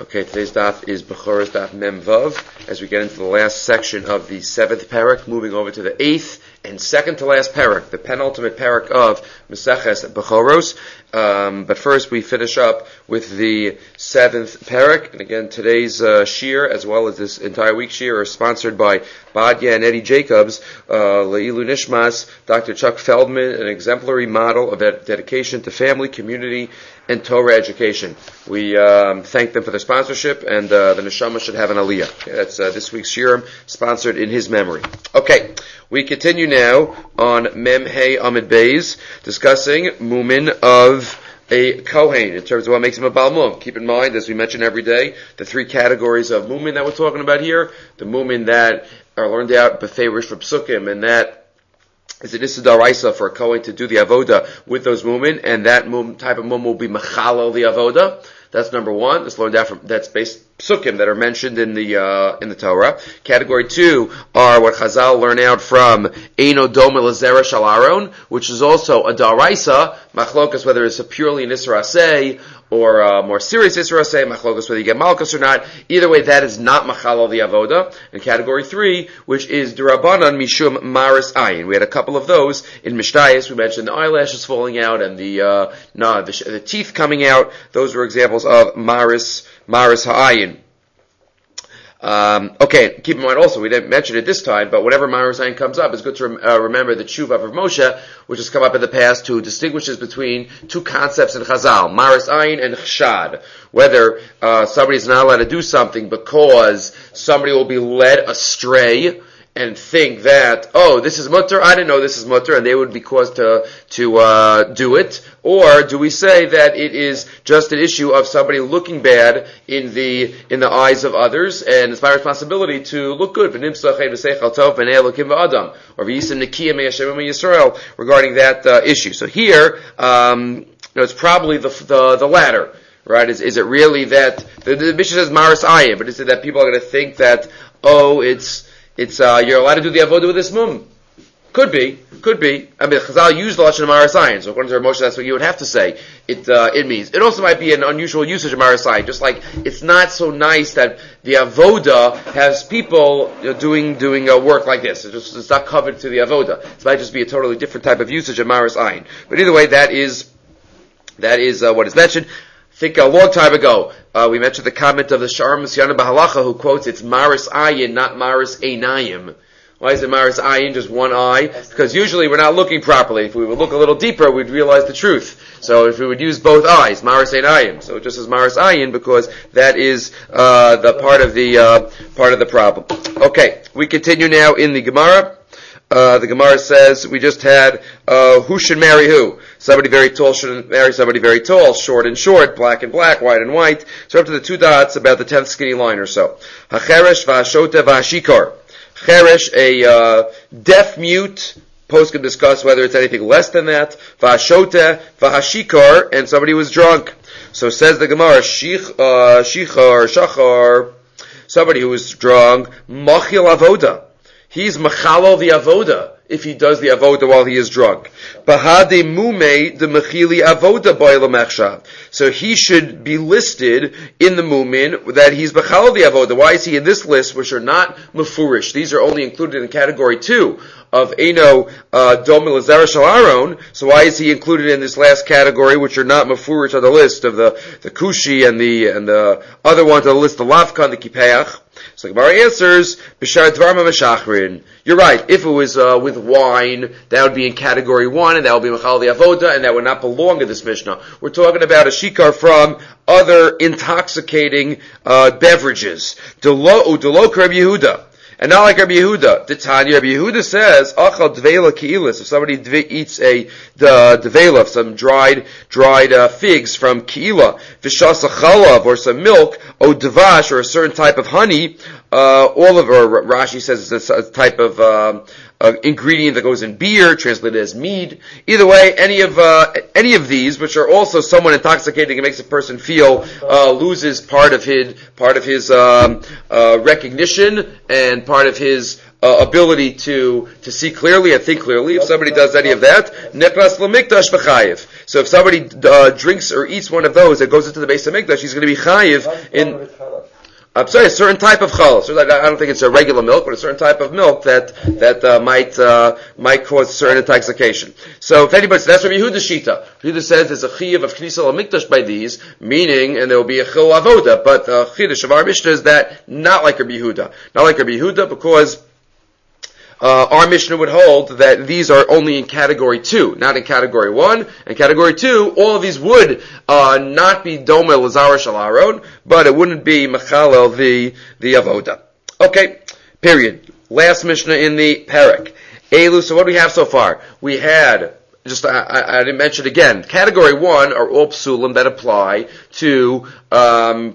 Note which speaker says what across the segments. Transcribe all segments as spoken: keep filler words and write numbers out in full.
Speaker 1: Okay, today's daf is Bechoros daf Mem Vav, as we get into the last section of the seventh parak, moving over to the eighth and second to last parak, the penultimate parak of Maseches Bechoros. Um, but first we finish up with the seventh parak, and again today's uh, shir, as well as this entire week's shir, are sponsored by Badya and Eddie Jacobs, uh, Leilu Nishmas, Doctor Chuck Feldman, an exemplary model of ed- dedication to family, community, and Torah education. We um, thank them for their sponsorship, and uh, the neshama should have an aliyah. Okay, that's uh, this week's shirim, sponsored in his memory. Okay, we continue now on Mem Hey Amid Beis, discussing mumin of a Kohen, in terms of what makes him a Baal Mum. Keep in mind, as we mention every day, the three categories of mumin that we're talking about here, the mumin that are learned out beferish for psukim, and that is it Issa Daraisa for a Kohen to do the avoda with those mumin, and that mum, type of mum will be mechalel the avoda. That's number one. That's learned out from, that's based psukim that are mentioned in the uh, in the Torah. Category two are what Chazal learn out from Eino Dom Elazera Shal Aaron, which is also a Daraisa, machlokas, whether it's a purely an Isra Aseh or a more serious Isra Aseh, machlokas, whether you get Malkus or not. Either way, that is not Machalal the Avoda. And category three, which is Durabanan Mishum Maris Ayin. We had a couple of those in Mishnayos. We mentioned the eyelashes falling out and the, uh, no, the, the teeth coming out. Those were examples of Maris, Maris Ha'ayin. Um, okay, keep in mind also, we didn't mention it this time, but whenever Maris Ayin comes up, it's good to rem- uh, remember the Tshuva of Moshe, which has come up in the past, to distinguishes between two concepts in Chazal, Maris Ayin and Chshad. Whether uh, somebody is not allowed to do something because somebody will be led astray and think that, oh, this is mutter, I didn't know this is mutter, and they would be caused to to uh, do it. Or do we say that it is just an issue of somebody looking bad in the in the eyes of others, and it's my responsibility to look good, or regarding that uh, issue. So here, um, you know, it's probably the the, the latter, right? Is is it really that the, the Mishnah says Maris Ayin, but is it that people are going to think that, oh, it's It's, uh, you're allowed to do the avodah with this mum? Could be, could be. I mean, Chazal used the lashon of Maris Ayin, so according to Moshe, that's what you would have to say. It, uh, it means. It also might be an unusual usage of Maris Ayin, just like it's not so nice that the avodah has people, you know, doing, doing, uh, work like this. It's just, it's not covered to the avodah. It might just be a totally different type of usage of Maris Ayin. But either way, that is, that is, uh, what is mentioned. I think a long time ago, uh, we mentioned the comment of the Sha'ar Misyana Bahalacha, who quotes it's Maris Ayin, not Maris Einayim. Why is it Maris Ayin, just one eye? Because usually we're not looking properly. If we would look a little deeper, we'd realize the truth. So if we would use both eyes, Maris Einayim. So it just as Maris Ayin, because that is uh, the part of the uh, part of the problem. Okay, we continue now in the Gemara. Uh, the Gemara says, we just had, uh, who should marry who? Somebody very tall shouldn't marry somebody very tall, short and short, black and black, white and white. So up to the two dots, about the tenth skinny line or so. Hacheresh v'hashota v'hashikar. Cheresh, a, uh, deaf mute. Post can discuss whether it's anything less than that. V'hashota v'hashikar, and somebody was drunk. So says the Gemara, shich, uh, shichar, shachar, somebody who was drunk, machil avoda. He's machalo the avoda if he does the avoda while he is drunk. Bahade mume de mechili avoda boila mechshav. So he should be listed in the mumin that he's machalo the avoda. Why is he in this list, which are not mefurish? These are only included in category two of Eino uh, Dom Elazera Shal Aaron. So why is he included in this last category, which are not mefurish on the list of the the kushi and the and the other ones on the list, the lavka and the kipeach? So the Gemara answers, B'shar Dvarma Meshachrin. You're right. If it was uh, with wine, that would be in category one, and that would be Machal the Avoda, and that would not belong in this Mishnah. We're talking about a shikar from other intoxicating uh, beverages. Delo Udelo Rabbi Yehuda. And not like Rabbi Yehuda. The Tanya, Rabbi Yehuda says, Achal Dvela Ki'ilis. If somebody dve, eats a the Dvela, some dried dried uh, figs from Ki'ila, Vishasa Chalav, or some milk, O Dvash, or a certain type of honey, uh, all of, or Rashi says it's a type of um, uh, ingredient that goes in beer, translated as mead. Either way, any of uh, any of these, which are also somewhat intoxicating, it makes a person feel uh, loses part of his part of his um, uh, recognition and part of his uh, ability to to see clearly and think clearly. If somebody does any of that, nekras lemikdash b'chayev. So if somebody uh, drinks or eats one of those that goes into the Beis Hamikdash, he's going to be chayiv in. I'm sorry, a certain type of challah. So I don't think it's a regular milk, but a certain type of milk that that uh, might uh, might cause a certain intoxication. So if anybody, so that's Rabbi Yehuda's shita. Yehuda says there's a chiyuv of knisa l'mikdash by these, meaning, and there will be a chil avoda. But the uh, chiddush of our Mishnah is that not like Rabbi Yehuda, not like Rabbi Yehuda, because Uh, our Mishnah would hold that these are only in category two, not in category one. In category two, all of these would uh, not be Doma Lazara Shalaron, but it wouldn't be Mechalel the the Avoda. Okay, period. Last Mishnah in the Perek. Elu, so what do we have so far? We had, just I, I, I didn't mention again, category one are all psulim that apply to um,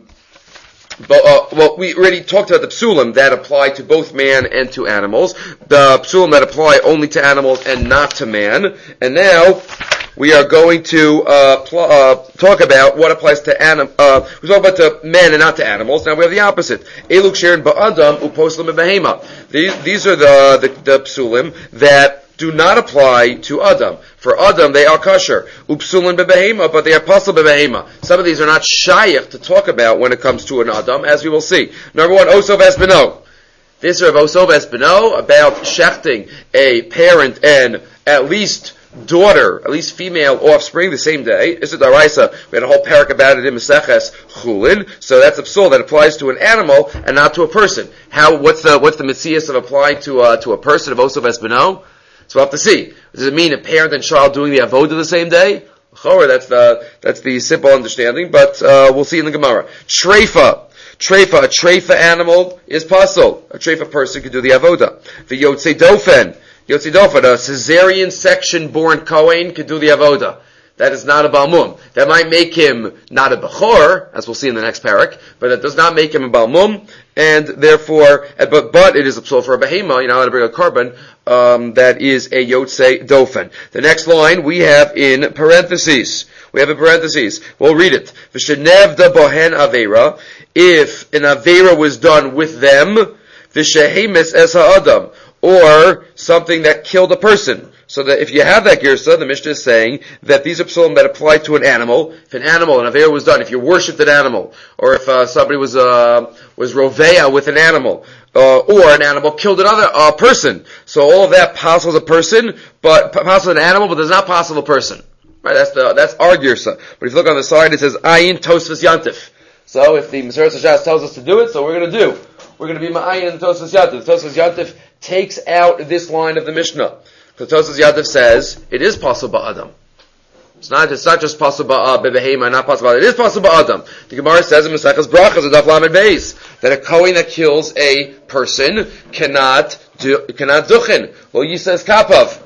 Speaker 1: But, uh, well, we already talked about the psulim that apply to both man and to animals. The psulim that apply only to animals and not to man. And now we are going to uh, pl- uh, talk about what applies to anim- uh, we talk about to men and not to animals. Now we have the opposite. Eluk sherin ba'adam uposlim behema. These these are the, the the psulim that do not apply to Adam. For Adam, they are kosher. Upsulin bebehema, but they are pasul bebehema. Some of these are not shayach to talk about when it comes to an Adam, as we will see. Number one, Osov Espino. This is Osov Espino about shechting a parent and at least daughter, at least female offspring, the same day. This is Daraisa. We had a whole parak about it in Maseches Chulin. So that's a psul that applies to an animal and not to a person. How? What's the what's the mitzvah of applying to uh, to a person of Osov Espino? So we'll have to see. Does it mean a parent and child doing the avodah the same day? That's the that's the simple understanding, but uh, we'll see in the Gemara. Treifa, treifa, a treifa animal is pasul. A treifa person could do the avodah. The yotzei dofen, yotzei dofen, a cesarean section born kohen could do the avodah. That is not a balmum. That might make him not a bechor, as we'll see in the next parak, but it does not make him a balmum, and therefore, but but it is a psul for a behema. You know how to bring a carbon. Um, that is a yotzei dofen. The next line we have in parentheses. We have in parentheses. We'll read it. V'shenevda bohen avera. If an avera was done with them, v'shehemes es ha'adam, or something that killed a person. So that if you have that girsa, the Mishnah is saying that these are psulim that apply to an animal. If an animal, an avera was done, if you worshipped an animal, or if uh, somebody was uh, was roveya with an animal, uh, or an animal killed another uh, person. So all of that passes a person, but passes an animal, but does not pass a person. Right? That's the that's our girsa. But if you look on the side, it says ayin tosfos yantif. So if the Maseres Hashas tells us to do it, so we're going to do. We're going to be ma'ayin in tosfos yantif. Tosfos yantif takes out this line of the Mishnah. So Tosfos Yadav says it is possible ba'adam. It's not. It's not just possible bebehema, not possible. It is possible ba'adam. The Gemara says in Maseches Brachas and Daf Lamed Beis that a kohen that kills a person cannot do, cannot duchen. Well, he says kapav.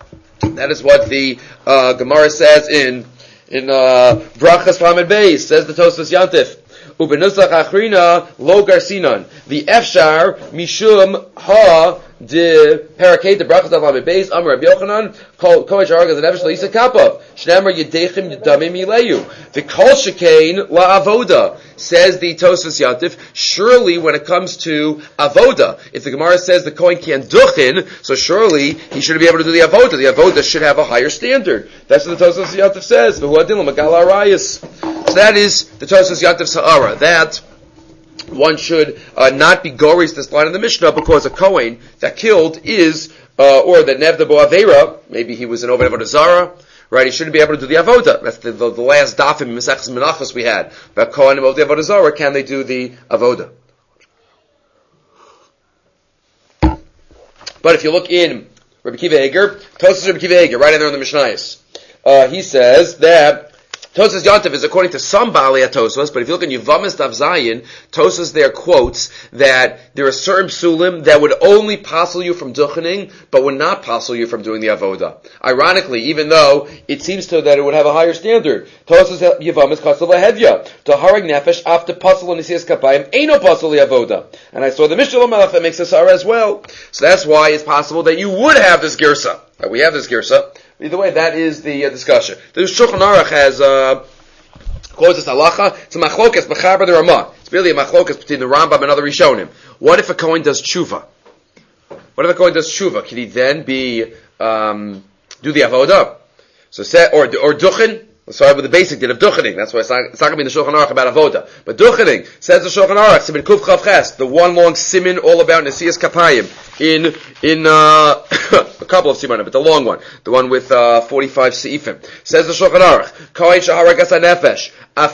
Speaker 1: That is what the uh, Gemara says in in uh, Brachas Lamed Beis. Says the Tosfos Yantif. Ubenusach achrina lo garsinan. The efshar mishum ha. The parakate the brachas of Lamed Beis Amar Rabbi Yochanan called Kohen Sharagas and Evish Lisa Kapav Shnemer Yedechim Yedamim Yileyu the Kol Shekain La Avoda says the Tosfos Yantif. Surely when it comes to avoda, if the Gemara says the Kohen can't duchin, so surely he should be able to do the avoda. The avoda should have a higher standard. That's what the Tosfos Yantif says. So that is the Tosfos Yantif Sa'ara. That one should uh, not be goris this line in the Mishnah because a Kohen that killed is, uh, or the Nevda Bo Avera, maybe he was an Oved Avodah Zarah, right? He shouldn't be able to do the Avoda. That's the, the, the last daf in Maseches Menachos we had. About Kohen and Oved Avodah Zarah, can they do the Avoda? But if you look in Rabbi Kiva Eger, Tosfos Rabbi Kiva Eger, right in there in the Mishnayos, uh, he says that Tosfos Yantif is according to some Baalei Tosfos, but if you look in Yevamos Daf Zayin, Tosfos there quotes that there are certain psulim that would only passel you from duchening, but would not passel you from doing the avoda. Ironically, even though it seems to that it would have a higher standard, Tosfos Yevamos Kasel Lahevya to Harag Nefesh after passel Nisias Kapayim Eino passel avoda. And I saw the Mishnah Malach that makes a Sarah as well. So that's why it's possible that you would have this girsa. Right, we have this girsa. Either way, that is the uh, discussion. The Shulchan Aruch has uh, quotes this halacha. It's a machlokas b'chaber the Ramah. It's really a machlokas between the Rambam and other Rishonim. What if a Kohen does tshuva? What if a Kohen does tshuva? Can he then be um, do the avodah? So set or or duchen. Sorry, with the basic din of duchening. That's why it's not, it's not going to be in the Shulchan Aruch about avoda. But duchening says the Shulchan Aruch, Simin Kuf Chav Ches, the one long simin all about Nesias Kapayim in in uh, a couple of simanim, but the long one, the one with uh, forty-five seifim. Says the Shulchan Aruch, Kohen Shaharagas Hanefesh,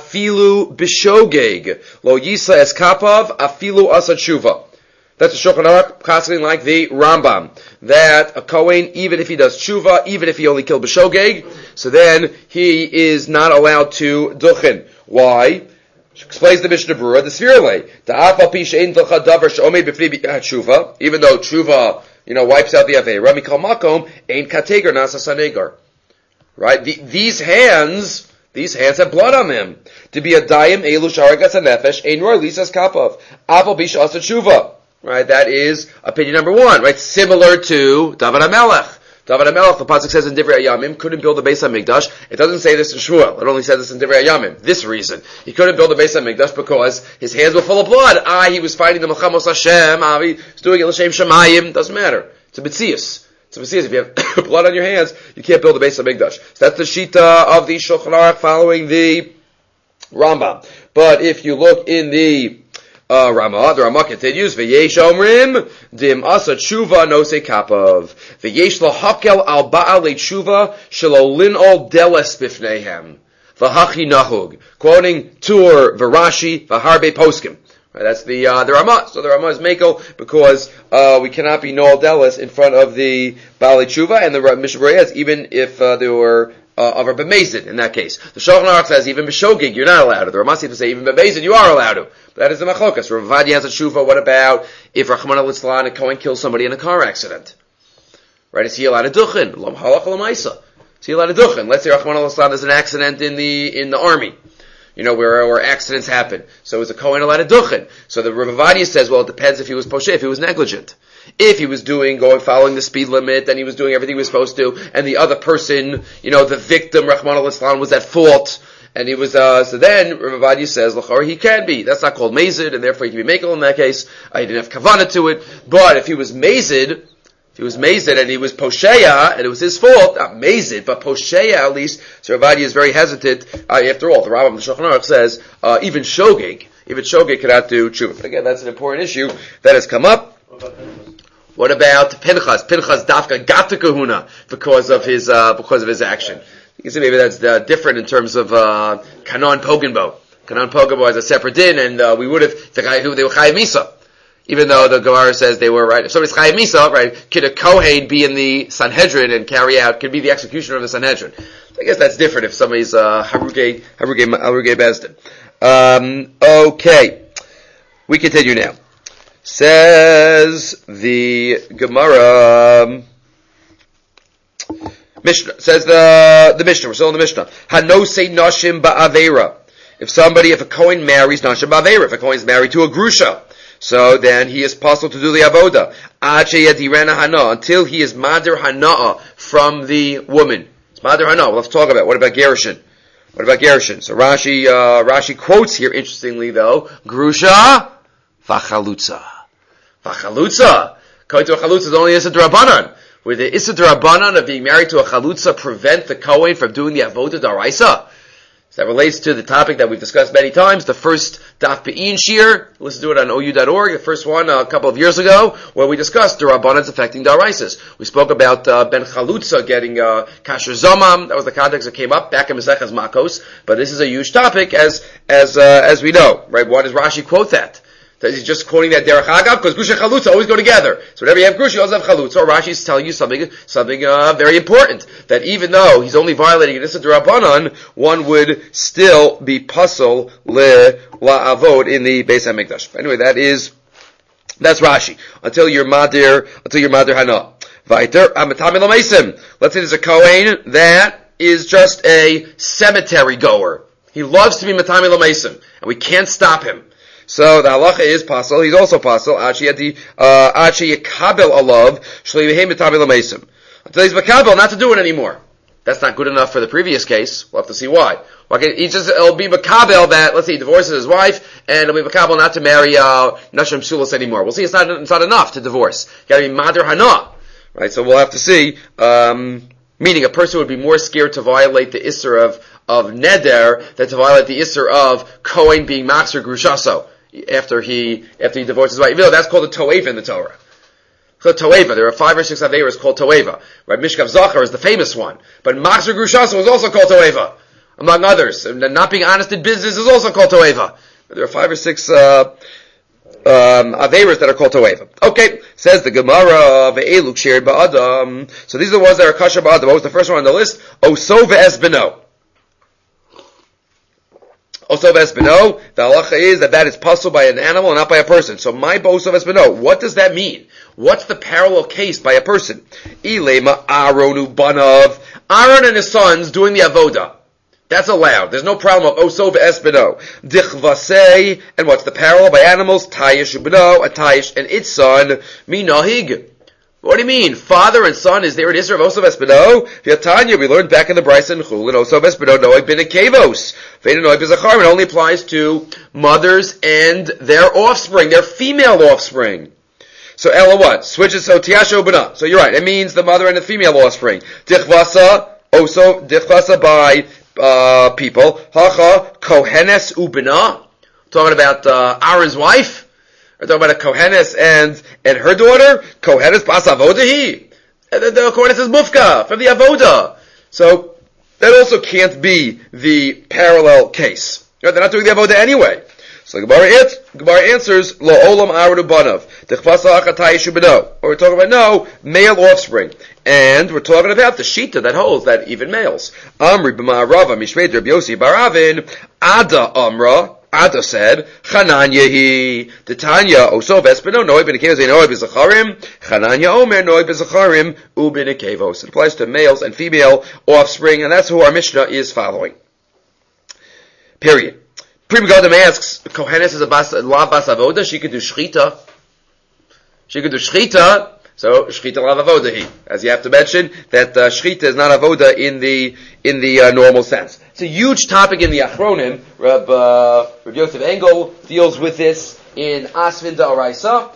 Speaker 1: Afilu Bishogeg, Lo Yisa Es Kapav, Afilu Asa Tshuva. That's the Shulchan Aruch, passing like the Rambam, that a Kohen, even if he does tshuva, even if he only killed b'shogeg, so then he is not allowed to duchen. Why? Explains the Mishnah Berurah, the Svirle. Ta'afal pi she'ein ducha davar she'omei b'fnei tshuva, even though tshuva, you know, wipes out the aveira, mikol makom, ein kateger nasa sanegar. Right? The, these hands, these hands have blood on them. To be a dayim elu sharagas hanefesh, ein roy lisas kapav. Afal pi she'asa tshuva. Right, that is opinion number one, right? Similar to David HaMelech. David HaMelech, the pasuk says in Divrei Hayamim, couldn't build the Beis HaMikdash. It doesn't say this in Shmuel. It only says this in Divrei Hayamim. This reason. He couldn't build the Beis HaMikdash because his hands were full of blood. Ah, he was fighting the Melchamos Hashem. Ah, he was doing it L'Shem Shemayim. Doesn't matter. It's a Metzius. It's a Metzius. If you have blood on your hands, you can't build the Beis HaMikdash. So that's the Shita of the Shulchan Aruch following the Rambam. But if you look in the Uh, Ramah, the Ramah continues, V'yesh omrim, dim asa tshuva no se kapav. V'yesh lahakel al ba'al tshuva, shelo lin'ol deles bifneihem. V'hachi nahug. Quoting Tur, V'rashi, V'harbe poskim. Right, that's the, uh, the Ramah. So the Ramah is Mako because, uh, we cannot be nol deles in front of the Ba'al tshuva, and the Mishnah Berurah has, even if, uh, there were, Uh, of a b'mezid in that case. The Shulchan Aruch says even b'shogig you're not allowed to. The Ramah seems to say even b'mezid you are allowed to. But that is the machokas. Rav Ovadia has a tshuva. What about if Rachmana litzlan a Kohen kills somebody in a car accident? Right? Is he allowed to duchen? Lam halach l'maisa. Is he allowed to duchen? Let's say Rachmana litzlan there's an accident in the in the army. You know, where, where accidents happen. So is a Kohen allowed to duchen? So the Rav Ovadia says, well, it depends if he was poshe, if he was negligent. If he was doing, going, following the speed limit, and he was doing everything he was supposed to, and the other person, you know, the victim, Rachmana litzlan, was at fault, and he was, uh, so then, Rav Ovadia says, l'chor, he can be. That's not called mazid, and therefore he can be makel in that case. Uh, he didn't have kavanah to it. But if he was mazid, if he was mazid, and he was posheya, and it was his fault, not mazid, but posheya at least, so Rav Ovadia is very hesitant. Uh, after all, the Rambam, the Shulchan Aruch says, uh, even shogeg, even shogeg cannot do tshuva. But again, that's an important issue that has come up. What about Pinchas? Pinchas Dafka got to kahuna because of his uh, because of his action. You can see maybe that's uh, different in terms of uh, Kanon Pogenbo. Kanon Pogenbo has a separate din, and uh, we would have the guy who they were Chayim Misa, even though the Gemara says they were right. If somebody's Chayim Misa, right, could a Kohen be in the Sanhedrin and carry out? Could be the executioner of the Sanhedrin. So I guess that's different if somebody's uh, Haruge Haruge Haruge Bezdin. Um, okay, we continue now. Says the Gemara, Mishnah, says the, the Mishnah, we're still in the Mishnah. Hanosei nashim ba'avera. If somebody, if a Kohen marries nashim ba'avera, if a Kohen is married to a grusha, so then he is possible to do the avoda. Ache yadirena hana, until he is madir hana'a from the woman. It's madir hana, we'll have to talk about. What about Gerushin? What about Gerushin? So Rashi, uh, Rashi quotes here, interestingly though, grusha v'chalutza. Chalutza. Going to a chalutza is only Issa D'Rabbanan. Where the Issa D'Rabbanan of being married to a chalutza prevent the Kohen from doing the Avodah D'Oraisa. So that relates to the topic that we've discussed many times. The first Daf Be'in Shir, listen to it on O U dot org, the first one uh, a couple of years ago, where we discussed D'Rabbanans affecting D'Oraisas. We spoke about uh, Ben Chalutza getting uh, Kasher Zomam. That was the context that came up back in Maseches Makos. But this is a huge topic, as as uh, as we know. Right? Why does Rashi quote that? That he's just quoting that derech hagav because grusha and chalutza always go together. So whenever you have grusha, you also have chalutza. Or Rashi is telling you something, something uh, very important. That even though he's only violating an issa d'Rabbanan, one would still be pasul le la'avod in the Beis Hamikdash. Anyway, that is that's Rashi. Until you're madir, until you're madir hana. Vayter amatami l'meisim. Let's say there's a kohen that is just a cemetery goer. He loves to be matami l'meisim, and we can't stop him. So the halacha is pasul. He's also pasul. Achi yadi achi yakabel alav shleimei mitami l'meisim. Until he's makabel, not to do it anymore. That's not good enough for the previous case. We'll have to see why. Okay, he just it'll be makabel that let's say he divorces his wife, and it'll be makabel not to marry uh, nashim psulos anymore. We'll see. It's not it's not enough to divorce. You got to be madir hana, right? So we'll have to see. Um, Meaning a person would be more scared to violate the Isser of, of Neder than to violate the Isser of Kohen being Maxer Grushaso after he, after he divorces his wife. Even though that's called a Toeva in the Torah. So Toeva, there are five or six Averas called Toeva. Right? Mishkav Zachar is the famous one. But Maxer Grushaso is also called Toeva, among others. And not being honest in business is also called Toeva. There are five or six, uh, Um, Averas that are called Toeva. Okay, says the Gemara, Ve'eluk Shir Ba'adam. So these are the ones that are Kasher Ba'adam. What was the first one on the list? Oso Ve'es Beno. Oso Ve'es Beno. The halacha is that that is puzzled by an animal and not by a person. So my Oso Ve'es Beno. What does that mean? What's the parallel case by a person? Ilema Aronu Banav. Aaron and his sons doing the Avodah. That's allowed. There's no problem of Oso ve'es beno. Dichvasei, and what's the parallel by animals? Tayish beno, a tayish, and its son, minahig. What do you mean? Father and son is there in Israel of Oso ve'es beno? V'yatanya, we learned back in the Brisa and Chul, and Oso ve'es beno, noeg bin akevos. Ve'en noeg b'zachar, it only applies to mothers and their offspring, their female offspring. So Ella what? Switches, so tiyasho b'na. So you're right, it means the mother and the female offspring. Dichvasa, Oso, dichvasa by Uh, people. Hacha, Kohenes ubina. Talking about, uh, Aaron's wife. We're talking about a Kohenes and, and her daughter. Kohenes pas avodahi. And the, the Kohenes is mufka from the avoda. So, that also can't be the parallel case. They're not doing the avoda anyway. So the Gemara, it, Gemara answers, Lo olam aradu banav. Dechvasa achatayish ubino. Or we're talking about, no, male offspring. And we're talking about the shita that holds that even males. Amri b'ma'arava mishmei Rabbi Yossi baravin Ada Amra. Ada said, Chananya the Tanya oso vespino noi b'nekevos noi b'zacharim. Chananya omer noi b'zacharim u b'nekevos. It applies to males and female offspring, and that's who our Mishnah is following. Period. Prima Gadam asks, Kohenes is a bas, la bas avoda, she could do shchita. She could do shchita. So shchita lav avoda he, as you have to mention that uh, shchita is not avoda in the in the uh, normal sense. It's a huge topic in the Achronim. Reb uh, Reb Yosef Engel deals with this in Asvin Da'oraisa.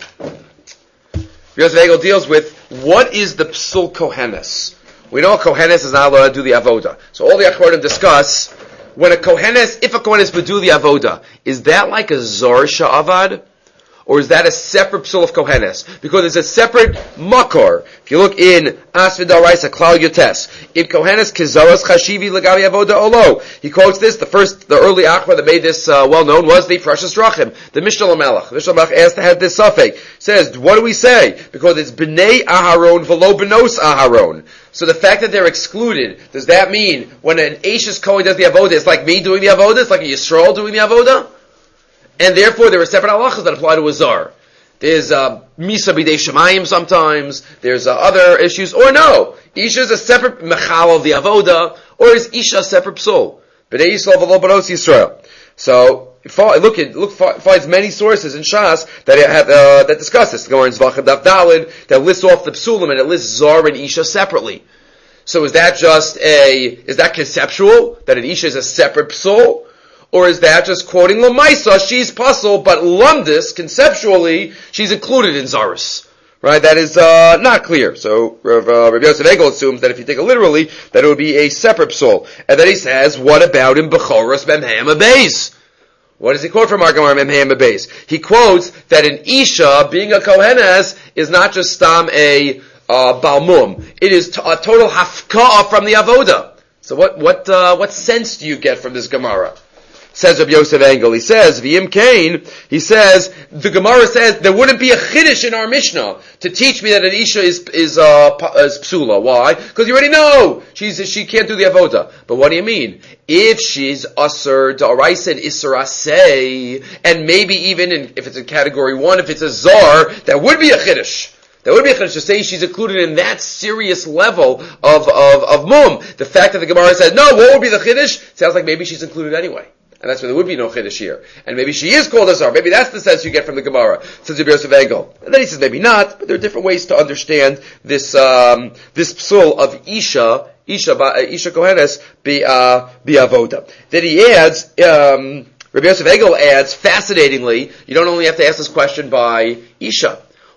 Speaker 1: Reb Yosef Engel deals with what is the psul kohenes. We know a kohenes is not allowed to do the avoda. So all the Achronim discuss when a kohenes, if a kohenes would do the avoda, is that like a zor sha'avad? Or is that a separate psul of kohenes? Because it's a separate makor. If you look in Asvin Da'oraisa, Klal Yotes, in kohenes kizaras chashivi legavi avoda olo. He quotes this. The first, the early achra that made this uh, well known was the Precious Rachim, the Mishnah Lamelech. The Mishnah Lamelech asked to have this suffix. Says, what do we say? Because it's b'nei Aharon v'lo b'nos Aharon. So the fact that they're excluded, does that mean when an Ashes Kohen does the avoda, it's like me doing the avoda? It's like a Yisrael doing the avoda? And therefore, there are separate halachas that apply to a zar. There's uh, misa b'dei shemayim sometimes. There's uh, other issues. Or no, Isha is a separate mechal of the avoda, or is Isha a separate psul? B'dei Yisrael v'lo b'nos Yisrael. So, look at look finds many sources in Shas that have uh, that discuss this. Going in Zvachim Daf Dalid that lists off the psulim and it lists zar and Isha separately. So is that just a is that conceptual that an Isha is a separate psul? Or is that just quoting Lamaisa, she's puzzle, but Lumdis, conceptually, she's included in Zarus. Right? That is, uh, not clear. So, uh, Rabbi Yosef Egel assumes that if you take it literally, that it would be a separate psul. And then he says, what about in Bechoros Memhem Abeis? What does he quote from Argamar Memhem Abeis? He quotes that an Isha, being a Kohenes, is not just stam a, uh, Balmum. It is t- a total hafka'ah from the Avoda. So what, what, uh, what sense do you get from this Gemara? Says Rabbi Yosef Engel. He says, V'im Kain, he says, the Gemara says, there wouldn't be a chiddush in our Mishnah to teach me that an Isha is, is, uh, is psula. Why? Because you already know she's, she can't do the avoda. But what do you mean? If she's asur, da'oraisa and isur aseh, and maybe even in, if it's in category one, if it's a zar, that would be a chiddush. That would be a chiddush to say she's included in that serious level of, of, of mum. The fact that the Gemara says, no, what would be the chiddush? Sounds like maybe she's included anyway. And that's where there would be no chiddush here. And maybe she is called a zar. Maybe that's the sense you get from the Gemara. Says Rabbi Yosef Engel. And then he says maybe not, but there are different ways to understand this, um, this psul of Isha, Isha, Isha Kohenes, be, uh, be avoda. Then he adds, um, Rabbi Yosef Engel adds, fascinatingly, you don't only have to ask this question by Isha.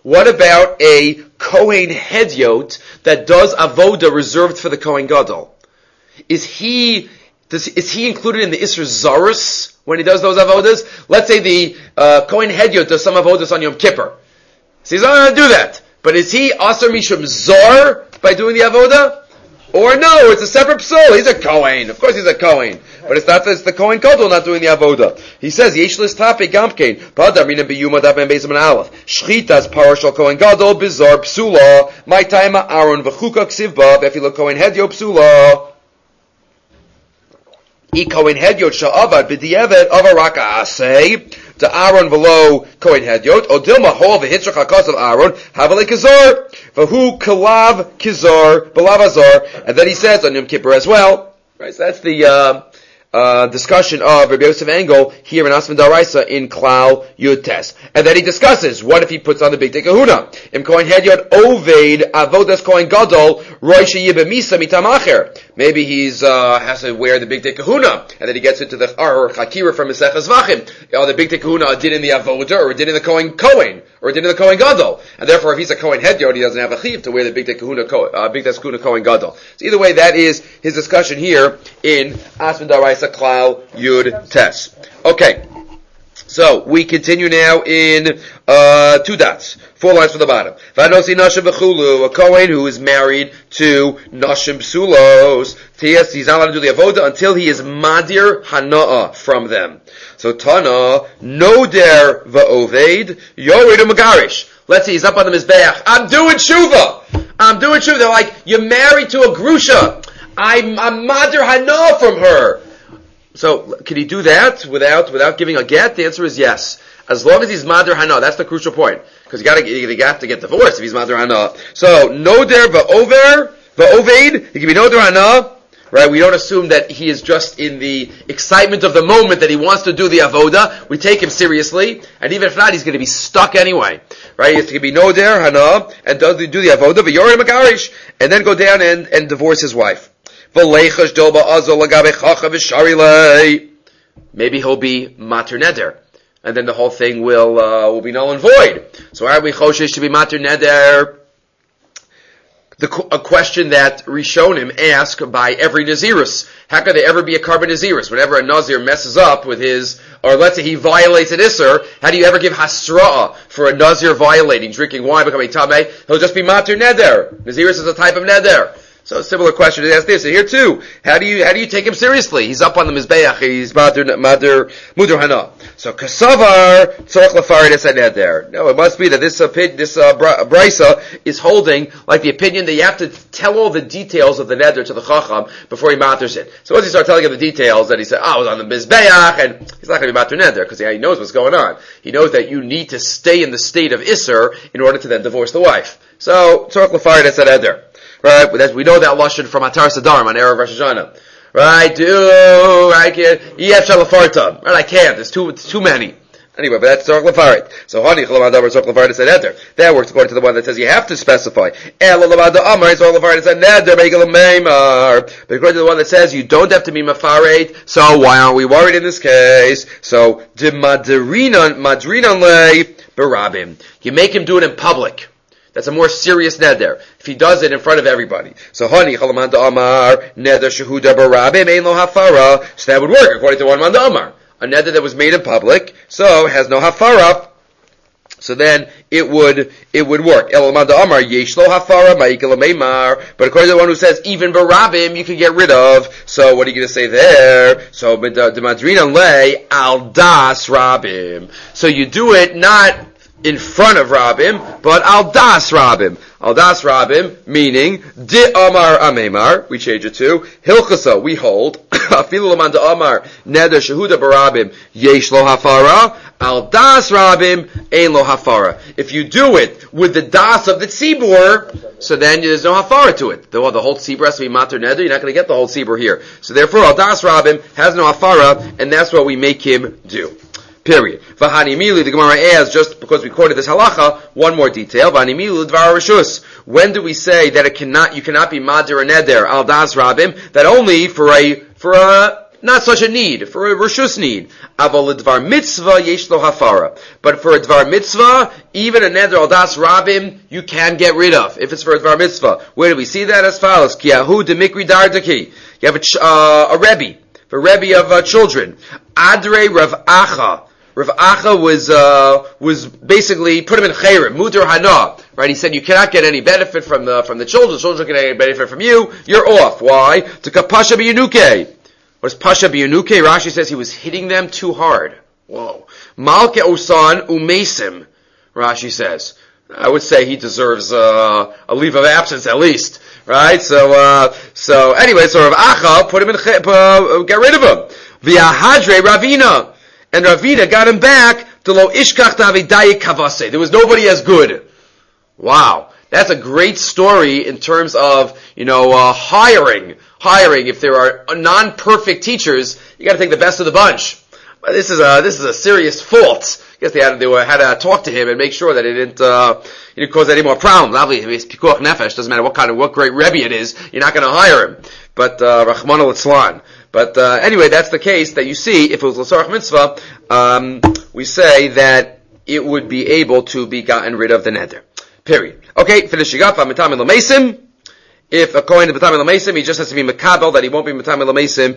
Speaker 1: what about a Kohen Hedyot that does avoda reserved for the Kohen Gadol? Is he does, is he included in the Isser Zarus when he does those avodas? Let's say the uh, Kohen Hedyot does some avodas on Yom Kippur. So he's not going to do that. But is he Asar Mishum Zar by doing the avoda? Or no, it's a separate psul. He's a Kohen. Of course he's a Kohen. But it's not it's the Kohen Gadol not doing the avoda. He says, Yesh l'stape gamkein, padar minim biyuma daben bezim and aleph. Shchitas parashal Kohen Gadol bizar psula. My time Aaron v'chuka ksivba v'efilo Kohen Hedyo psula. I Kohen Hedyot sha'avad b'di'evet avaraka asay. To Aaron v'lo Kohen Hedyot. Odilma hol v'hitzrach hakas of Aaron. Havale kizar. V'hu kalav kizar. B'lav azar. And then he says on Yom Kippur as well. Right, so that's the, uh, Uh, discussion of Rabbi Yosef Engel here in Asman Daraisa in Klal Yud Tes. And then he discusses, what if he puts on the Big Day Kahuna? Im Kohen Hedyot Oved Avodas Kohen Gadol Roy Sheyibe Misa Mitam Acher. Maybe he's, uh, has to wear the Big Day Kahuna. And then he gets into the, or Chakira from Mesech Zvachim. Oh, the Big Day Kahuna did in the Avoda, or did in the Kohen Kohen, or did in the Kohen Gadol. And therefore, if he's a Kohen Hedyot, he doesn't have a chiv to wear the Big Day Kahuna, uh, Big Day Kahuna Kohen Gadol. So either way, that is his discussion here in Asman Daraisa Klal Yud Tes. Okay, so we continue now in uh, two dots, four lines from the bottom. Vanosi Nashim B'chulu, a Kohen who is married to Nashim Psulos. T.S. He's not allowed to do the avoda until he is Madir Hana'a from them. So Tana, Noder Va'oved, Yored Magarish. Let's see, he's up on the Mizbeach. I'm doing tshuva. I'm doing tshuva. They're like, you're married to a Grusha. I'm, I'm Madir Hana'a from her. So, can he do that without without giving a get? The answer is yes. As long as he's Madir Hana, that's the crucial point. Because you gotta, you got to get divorced if he's Madir Hana. So, Noder va'over, va'oved, he can be Noder Hana, right? We don't assume that he is just in the excitement of the moment that he wants to do the avoda. We take him seriously, and even if not, he's gonna be stuck anyway. Right? He has to be Noder Hana, and do the avoda, v'yorei magarish, and then go down and, and divorce his wife. Maybe he'll be mater neder, and then the whole thing will uh, will be null and void. So are we choshesh to be mater neder? The, a question that Rishonim ask by every Nazirus. How could there ever be a carbon Nazirus? Whenever a Nazir messes up with his, or let's say he violates an Isser, how do you ever give Hasra'ah for a Nazir violating, drinking wine, becoming Tameh? He'll just be mater neder. Nazirus is a type of neder. So a similar question is asked there. So here too, how do you how do you take him seriously? He's up on the mizbeach. He's mader mader muder hana. So kasavar tzorach lafarid es neder. No, it must be that this uh, this uh, brisa is holding like the opinion that you have to tell all the details of the neder to the chacham before he maters it. So once you start telling him the details, that he said, "Oh, I was on the mizbeach," and he's not going to be mater neder because yeah, he knows what's going on. He knows that you need to stay in the state of isser in order to then divorce the wife. So tzorach lafarid es neder. Right, but we know that lashon from Atar Sadarim on Erev Rosh Hashanah. Right, do I can't. Yef shalafarta. Right, I can't. There's too too many. Anyway, but that's Tzorach Lefarit. So Hani Chalamadavar Tzorach Lefarit said Eder. That works according to the one that says you have to specify. Ela Lamada Amar Tzorach Lefarit said Neder Megel Meimar. But according to the one that says you don't have to be Mafaret, so why aren't we worried in this case? So de Madrinan Madrinan Le Barabim. You make him do it in public. That's a more serious neder. If he does it in front of everybody. So, Hani, Chalamanda Amar, Neder Shehuda Barabim, Ein Lo Hafara. So that would work, according to one Manda Amar. A neder that was made in public, so has no Hafara. So then, it would, it would work. Elamanda Amar, Yesh Lo Hafara, Ma'ikel Meimar. But according to the one who says, even Barabim, you can get rid of. So, what are you going to say there? So, the Madrina Le, Al Das Rabim. So you do it not in front of Rabim, but al das Rabim. Al das Rabim, meaning, di amar amemar, we change it to, hilchasa, we hold, afilu lamanda amar, neder shehuda barabim, yesh lo hafara, al das Rabim, ein lo hafara. If you do it with the das of the tzibur, so then there's no hafara to it. The, well, the whole tzibur has to be mater neder, you're not going to get the whole tzibur here. So therefore, al das Rabim has no hafara, and that's what we make him do. Period. V'hani milu, the Gemara adds, just because we quoted this halacha, one more detail. V'hani milu dvar rishus. When do we say that it cannot, you cannot be madir or neder al das rabim? That only for a for a not such a need, for a reshus need. Aval Dvar Mitzvah yesh lo hafara. But for a Dvar Mitzvah, even a neder al das rabim, you can get rid of, if it's for a Dvar Mitzvah. Where do we see that? As follows. Ki ahu de mikri dardaki. You have a, ch- uh, a Rebbe, a Rebbe of uh, children. Adre Rav Acha. Rav Acha was, uh, was basically, put him in chayrim, muter hana. Right? He said you cannot get any benefit from the, from the children. The children can get any benefit from you. You're off. Why? To kapasha b'yanuke. What is pasha b'yanuke? Rashi says he was hitting them too hard. Whoa. Malke osan umesim. Rashi says. I would say he deserves, uh, a leave of absence at least. Right? So, uh, so anyway, so Rav Acha put him in, uh, get rid of him. Via hadre Ravina. And Ravina got him back to lo ishkach tavidayik kavase. There was nobody as good. Wow. That's a great story in terms of, you know, uh, hiring. Hiring. If there are non-perfect teachers, you gotta take the best of the bunch. But this is a, this is a serious fault. I guess they had, they were, had to talk to him and make sure that it didn't, uh, it didn't cause any more problems. Obviously, it's pikuach nefesh. Doesn't matter what kind of, what great Rebbe it is. You're not gonna hire him. But, uh, Rachmana litzlan. But, uh, anyway, that's the case that you see, if it was l'sarach mitzvah, um, we say that it would be able to be gotten rid of the neder. Period. Okay, finishing up, mitam l'meisim. If a kohen is mitam l'meisim, he just has to be mekabel, that he won't be mitam l'meisim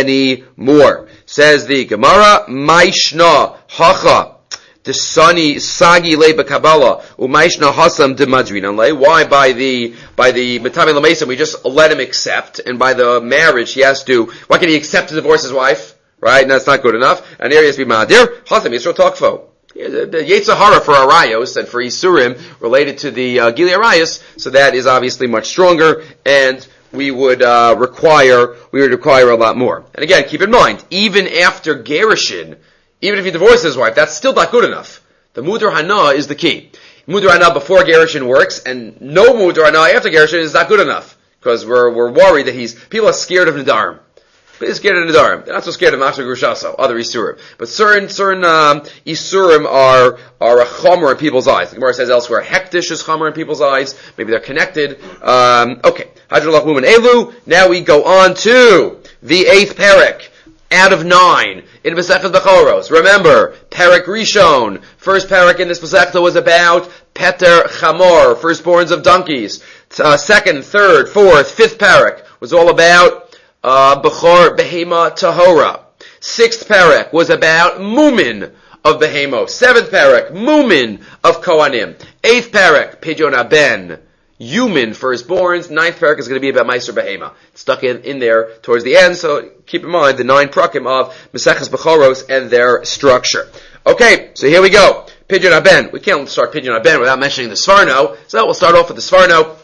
Speaker 1: anymore. Says the Gemara, Maishna hacha. The Sani Sagi Le Kabbalah Umaishna Hasam de Madrinan Le. Why by the by the Matami Lamesa we just let him accept, and by the marriage he has to, why can he accept to divorce his wife? Right? And that's not good enough. And here he has to be Madir, Hasam Yisro Tokfo. The Yetzirah for Arayos and for Isurim related to the uh, Gili Arayos, so that is obviously much stronger, and we would uh, require we would require a lot more. And again, keep in mind, even after Gerushin, even if he divorces his wife, that's still not good enough. The Muder Hana is the key. Muder Hana before Gerushin works, and no Muder Hana after Gerushin is not good enough. Because we're, we're worried that he's, people are scared of Nadarim. But they're scared of Nadarim. They're not so scared of Machshir Grushaso, other Isurim. But certain, certain, um, Isurim are, are a chomer in people's eyes. The Gemara says elsewhere, hektish is chomer in people's eyes. Maybe they're connected. Um, okay. Hadrullah Mumen Elu. Now we go on to the eighth parak. Out of nine in Masechtas Bechoros. Remember, Parak Rishon. First parak in this Masechta was about Peter Chamor, firstborns of donkeys. Uh, second, third, fourth, fifth parak was all about uh, Bechor Behema Tahora. Sixth parak was about Mumin of Behemo. Seventh parak, Mumin of Kohanim. Eighth parak, Pidyon Aben. Human firstborns. Ninth parak is going to be about Meiser Behema. It's stuck in, in there towards the end, so keep in mind the nine prakim of Maseches Bechoros and their structure. Okay, so here we go. Pidyon Aben. We can't start Pidyon Aben without mentioning the Svarno, so we'll start off with the Svarno.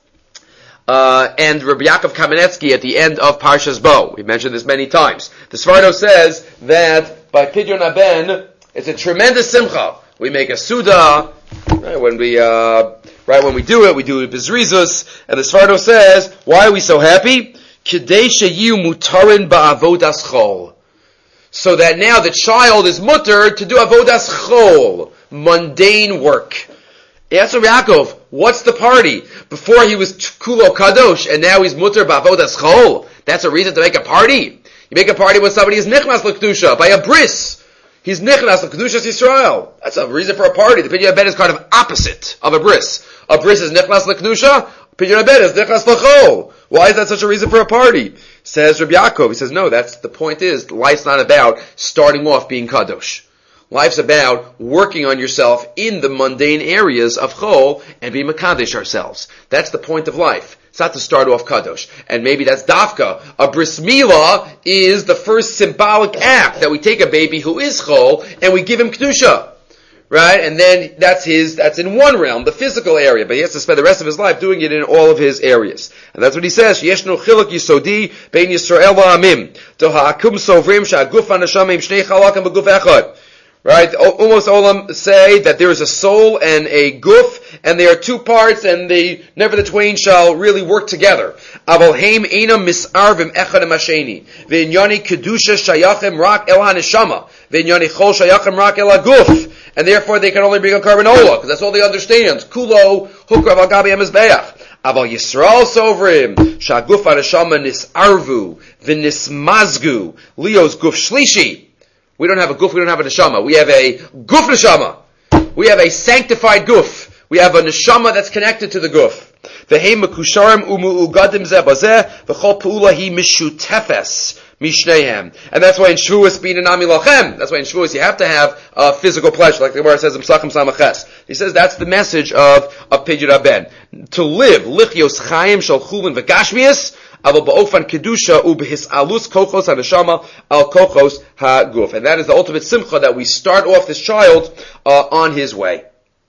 Speaker 1: Uh, and Rabbi Yaakov Kamenetsky at the end of Parshas Bo. We've mentioned this many times. The Svarno says that by Pidyon Aben, it's a tremendous simcha. We make a Suda, right, when we, uh, right, when we do it, we do it Bizrizus, and the Svarno says, why are we so happy? Kidei sheyu mutarin ba'avodas chol. So that now the child is mutter to do avodas chol, mundane work. Ask Rabbi Yaakov, what's the party? Before he was kulo kadosh, and now he's mutter ba'avodas chol. That's a reason to make a party. You make a party when somebody is nichnas l'kedusha, by a bris. He's nichnas l'kedushas Yisrael. That's a reason for a party. The Pidyon Aben is kind of opposite of a bris. A bris is nichnas l'kedusha. Pidyon Aben is nichnas l'chol. Why is that such a reason for a party? Says Rabbi Yaakov. He says, no, that's, the point is, life's not about starting off being kadosh. Life's about working on yourself in the mundane areas of chol and being makadosh ourselves. That's the point of life. It's not to start off kadosh. And maybe that's dafka. A bris milah is the first symbolic act that we take a baby who is chol and we give him kedusha. Right? And then that's his, that's in one realm, the physical area, but he has to spend the rest of his life doing it in all of his areas. And that's what he says, Yeshnu chiluk yisodi bein Yisrael la'amim, to ha'akum sovrim sha'aguf ha'nashamim shnei chalakim b'guf echad. Right? Almost olam say that there is a soul and a guf, and they are two parts, and they, never the twain shall really work together. Aval heim einam misarvim echad ha'masheni, v'inyani kedusha shayachem rak el ha'neshama, v'inyani chol shayachem rak el ha'guf. And therefore they can only bring a carbon ola, because that's all they understand. Kulo, hukrav al gabi emizbeach. Aval Yisrael Sovrim, Shaguf Neshama Nisarvu, V'nismazgu, Leo's Guf Shlishi. We don't have a guf, we don't have a neshama. We have a guf neshama. We have a sanctified guf. We have a neshama that's connected to the guf. V'hei mekusharim umu'ugadim zeh bazeh, v'chol pu'ula hi mishutefes mishnehem. And that's why in Shavuos being an ami lachem, that's why in Shavuos you have to have uh, physical pleasure, like the Gemara says in Psachim Samaches. He says that's the message of, of Pidyon Haben. To live, lichyos chayim shal chulin v'gashmias, aval ba'ofan kedusha ubehis alus kochos ha-neshama al kochos ha-guf. And that is the ultimate simcha, that we start off this child uh, on his way.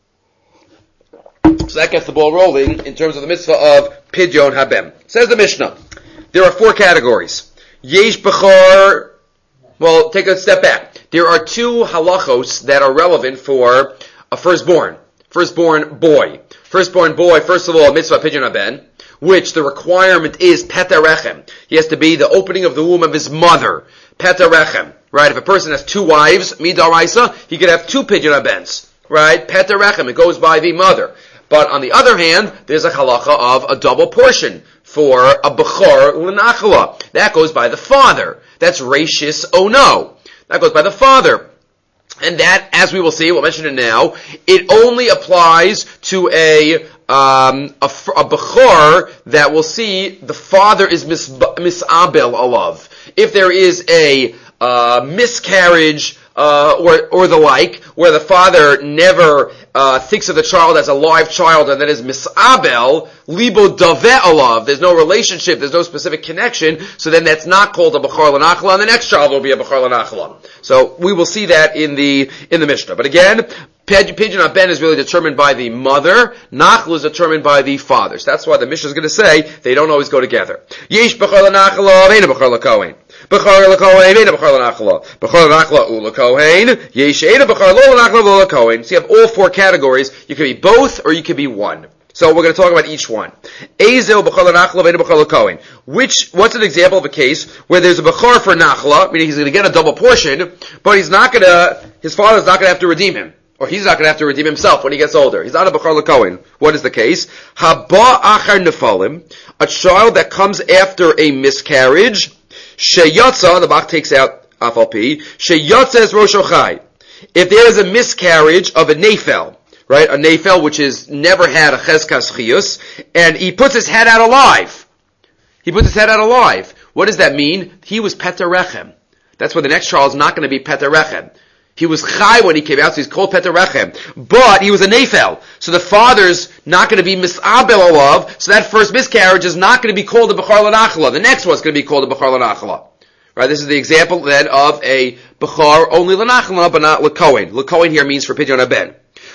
Speaker 1: So that gets the ball rolling in terms of the mitzvah of Pidyon Haben. Says the Mishnah, there are four categories. Yesh Bechor, well, take a step back. There are two halachos that are relevant for a firstborn. Firstborn boy. Firstborn boy, first of all, mitzvah Pidyon Haben, which the requirement is Peter Rechem. He has to be the opening of the womb of his mother. Peter Rechem. Right? If a person has two wives, Midaraisa, he could have two Pidyon Habens. Right? Peter Rechem. It goes by the mother. But on the other hand, there's a halacha of a double portion for a bechor l'nachla. That goes by the father. That's rashis ono. That goes by the father. And that, as we will see, we'll mention it now, it only applies to a um, a, a bechor that we'll see the father is mis, misabel alav. If there is a uh, miscarriage uh, or or the like, where the father never uh, thinks of the child as a live child, and that is misabel, libo daveh alav. There's no relationship, there's no specific connection, so then that's not called a bechor l'nachla, and the next child will be a bechor l'nachla. So we will see that in the in the Mishnah. But again, Pidyon Haben is really determined by the mother. Nachla is determined by the father. So that's why the Mishnah is going to say they don't always go together. Yesh bechor l'nachla, ve'ena bechor l'kohen. Bechor l'kohen, ve'ena bechor l'nachla. Bechor l'nachla u'l'kohen. Yesh eina bechor lo l'nachla v'l'kohen. So you have all four categories. You could be both, or you could be one. So we're going to talk about each one. Ezel bechor l'nachla, ve'ena bechor l'kohen. Which, what's an example of a case where there's a bechor for nachla, meaning he's going to get a double portion, but he's not going to, his father's not going to have to redeem him. Or he's not going to have to redeem himself when he gets older. He's not a bechor l'kohen. What is the case? Haba achar nefalim, a child that comes after a miscarriage. Sheyatza, the Bach takes out afal pi. Sheyatza is rosh ochai. If there is a miscarriage of a nefel, right, a nefel which has never had a cheskas chiyus, and he puts his head out alive. He puts his head out alive. What does that mean? He was Peter Rechem. That's why the next child is not going to be Peter Rechem. He was chai when he came out, so he's called Peter Rechem. But he was a nefel. So the father's not going to be misabel alav, so that first miscarriage is not going to be called a bechor l'nachla. The next one's going to be called a bechor l'nachla. Right, this is the example then of a bechor only l'nachla, but not l'kohen. L'kohen here means for Pidyon Haben.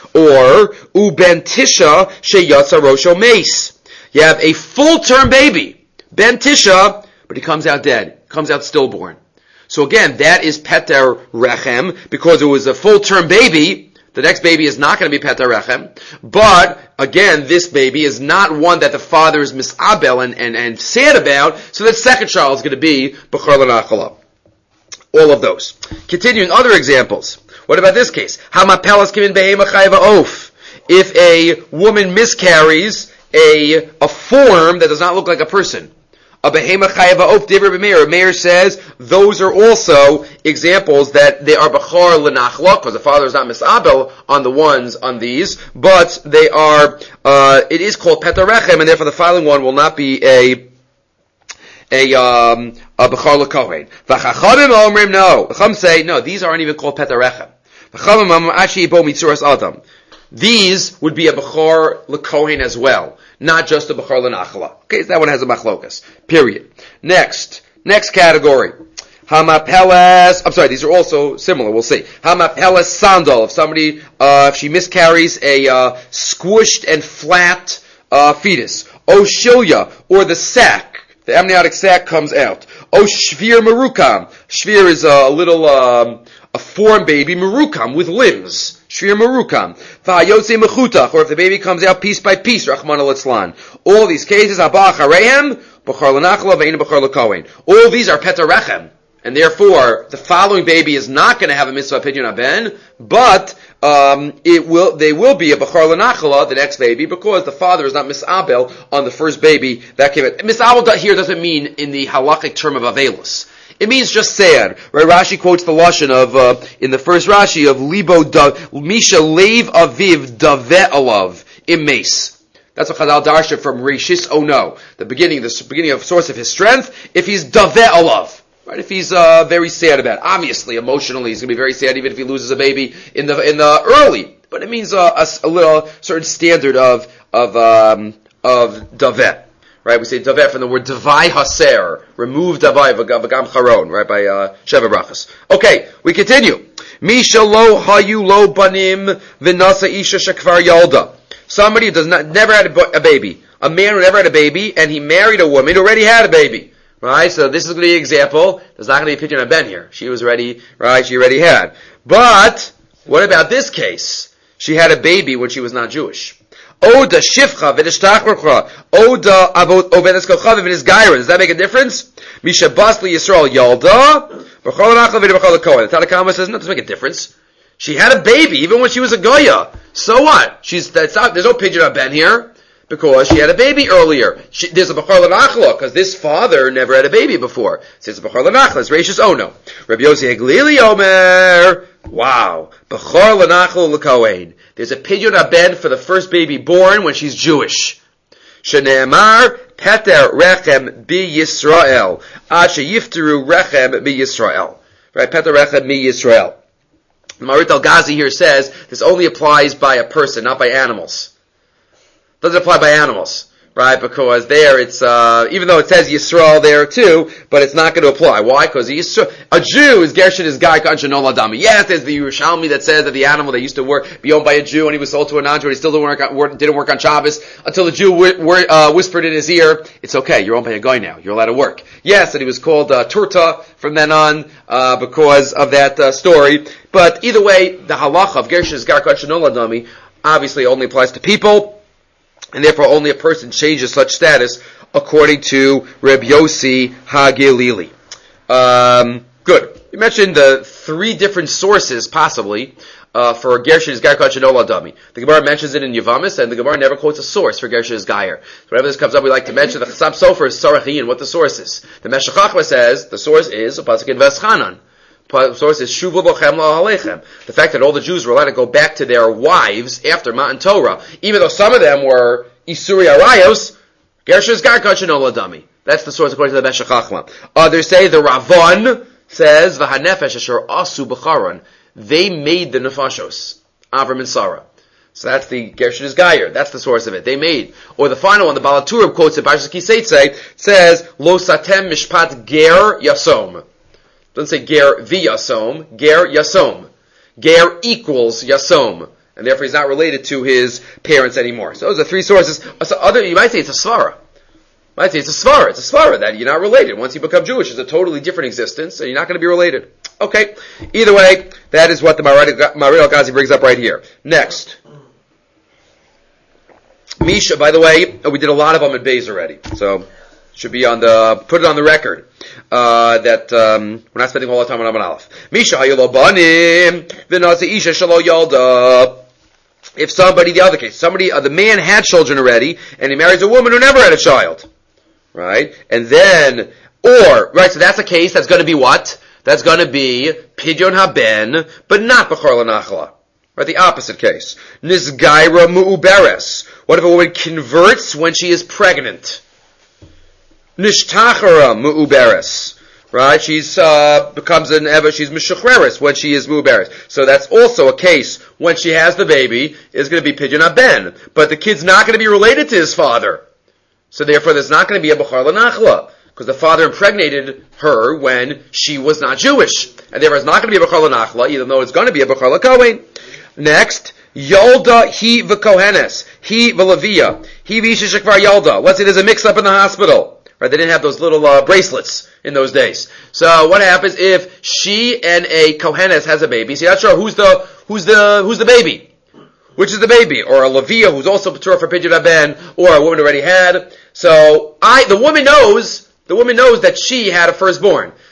Speaker 1: Or, uben tisha sheyatza rosho meis. You have a full-term baby, ben tisha, but he comes out dead, comes out stillborn. So again, that is Peter Rechem, because it was a full-term baby. The next baby is not going to be Peter Rechem. But, again, this baby is not one that the father is misabel and, and, and sad about, so that second child is going to be bechor l'nachla. All of those. Continuing, other examples. What about this case? Hamapelas kimin behema chayva oaf. If a woman miscarries a, a form that does not look like a person. A behema chayva oaf, Divrei Meir. Meir says those are also examples that they are bechor l'nachla, because the father is not misabel on the ones on these, but they are. Uh, it is called Peter Rechem, and therefore the following one will not be a a um a bechor l'kohen. V'chachamim omrim no. The Chacham say no. These aren't even called Peter Rechem. V'chachamim ashi bo mitzuras adam. These would be a bechor l'kohen as well. Not just a bechor l'nachla. Okay, so that one has a machlokas. Period. Next. Next category. Hamapeles, I'm sorry, these are also similar, we'll see. Hamapeles sandal. If somebody, uh, if she miscarries a, uh, squished and flat, uh, fetus. O shilya, or the sac. The amniotic sac comes out. O shvir merukam. Shvir is a little, um, a form baby, merukam, with limbs. Shvir merukam. V'hayotze mechutach, or if the baby comes out piece by piece, Rachmana litzlan. All these cases, haba acharehem, bechor l'nachla, ve'ena bechor l'kohen. All these are Peter Rechem. And therefore, the following baby is not going to have a mitzvah pidyon haben, but um, it will. They will be a bachar l'nachala, the next baby, because the father is not misabel on the first baby that came out. Misabel here doesn't mean in the halachic term of avelus. It means just sad. Right? Rashi quotes the lashon of uh, in the first Rashi of libo da, misha leiv aviv daveh alav imes. That's what Chazal darsha from Reshis Ono, the beginning, the beginning of source of his strength. If he's daveh alav. Right, if he's uh, very sad about it. Obviously, emotionally, he's going to be very sad even if he loses a baby in the in the early. But it means uh, a, a little certain standard of of um, of davet. Right, we say davet from the word davai haser, remove davai v'gam charon. Right, by uh, Sheva Brachas. Okay, we continue. Misha lo hayu lo banim v'nasa isha shekvar yalda. Somebody who does not never had a, a baby, a man who never had a baby, and he married a woman who already had a baby. Right, so this is going to be an example. There's not going to be a pidyon haben here. She was already, right, she already had. But, what about this case? She had a baby when she was not Jewish. Oda shivcha v'nishtachorcha. Oda avot ovedeskocha v'nisgayra. Does that make a difference? Misha basli Yisrael yalda. B'chol nachal v'b'chol kohen. The Tanakama says, no, it doesn't make a difference. She had a baby even when she was a goya. So what? She's, that's not, there's no pidyon haben here. Because she had a baby earlier. She, there's a bachar l'nachla, because this father never had a baby before. So it's a bachar l'nachla. It's Rashis Ono. Rabbi Yossi Haglili Omer. Wow. Bachar l'nachla l'kohen. There's a pidyon haben for the first baby born when she's Jewish. Shene'emar peter rechem bi Yisrael. Ad sheyifteru rechem bi Yisrael. Right? Peter rechem bi Yisrael. Marit Al-Ghazi here says this only applies by a person, not by animals. Doesn't apply by animals, right? Because there it's, uh, even though it says Yisrael there too, but it's not going to apply. Why? Because a Jew is Gershon is Guy Kansha Nola Dami. Yes, there's the Yerushalmi that says that the animal that used to work, be owned by a Jew and he was sold to a non-Jew and he still didn't work on, didn't work on Shabbos until the Jew w- w- uh, whispered in his ear, it's okay, you're owned by a guy now, you're allowed to work. Yes, and he was called uh, Turta from then on, uh, because of that uh, story. But either way, the halacha of Gershon is Guy Kansha Nola Dami obviously only applies to people. And therefore only a person changes such status according to Reb Yossi Hagilili. Um, good. You mentioned the three different sources, possibly, uh, for Gershon's Gair Kach and Ola Dami. The Gemara mentions it in Yavamis, and the Gemara never quotes a source for Gershon's Gair. So whenever this comes up, we like to mention the Chassam Sofer is Sarachiyin, what the source is. The Meshech Chochmah says the source is a pasuk in Veschanan. The source is Shuvu Lochem La'alechem. The fact that all the Jews were allowed to go back to their wives after Matan Torah, even though some of them were Isuri Arayos, Gershon's Gar Kach and Ola Dami. That's the source according to the Meshech Chochmah. Others say the Ravon says V'hanefesh asher asu b'charon. They made the nefashos, Avram and Sarah. So that's the Gershon's Gayer. That's the source of it. They made. Or the final one, the Balaturim quotes it, Parshas Kiseitze, says Lo Satem Mishpat Ger Yasom. Doesn't say Ger v'Yasom, Ger Yasom. Ger equals Yasom. And therefore he's not related to his parents anymore. So those are three sources. So other, you might say it's a svara. You might say it's a svara. It's a svara that you're not related. Once you become Jewish, it's a totally different existence, and you're not going to be related. Okay. Either way, that is what the Marid Al-Ghazi brings up right here. Next. Misha, by the way, we did a lot of them at Beis already. So, should be on the, put it on the record. Uh, that, um, we're not spending all our time on Amman Aleph. Misha hayelo banim, v'nase isha shalo yalda. If somebody, the other case, somebody, uh, the man had children already, and he marries a woman who never had a child. Right? And then, or, right, so that's a case that's gonna be what? That's gonna be Pidyon Haben, but not Bechor L'Nachla. Right, the opposite case. Nizgaira Mu'uberes. What if a woman converts when she is pregnant? Nishtachara Mu'uberes. Right, she's, uh, becomes an Eva, she's Mishuchreres when she is Mu'uberes. So that's also a case when she has the baby, is gonna be Pidyon Haben. But the kid's not gonna be related to his father. So therefore there's not gonna be a Bechor L'Nachla. Because the father impregnated her when she was not Jewish. And therefore it's not gonna be a Bechor L'Nachla, even though it's gonna be a Bechor L'Kohen. Next, Yolda he v'kohenes, he v'levia, he v'isha shekvar Yolda. Let's say there's a mix-up in the hospital. Right, they didn't have those little uh, bracelets in those days. So what happens if she and a kohenes has a baby? So you're not sure who's the who's the who's the baby, which is the baby, or a levia who's also patur for Pidyon Haben, or a woman already had. So I, the woman knows, the woman knows that she had a firstborn.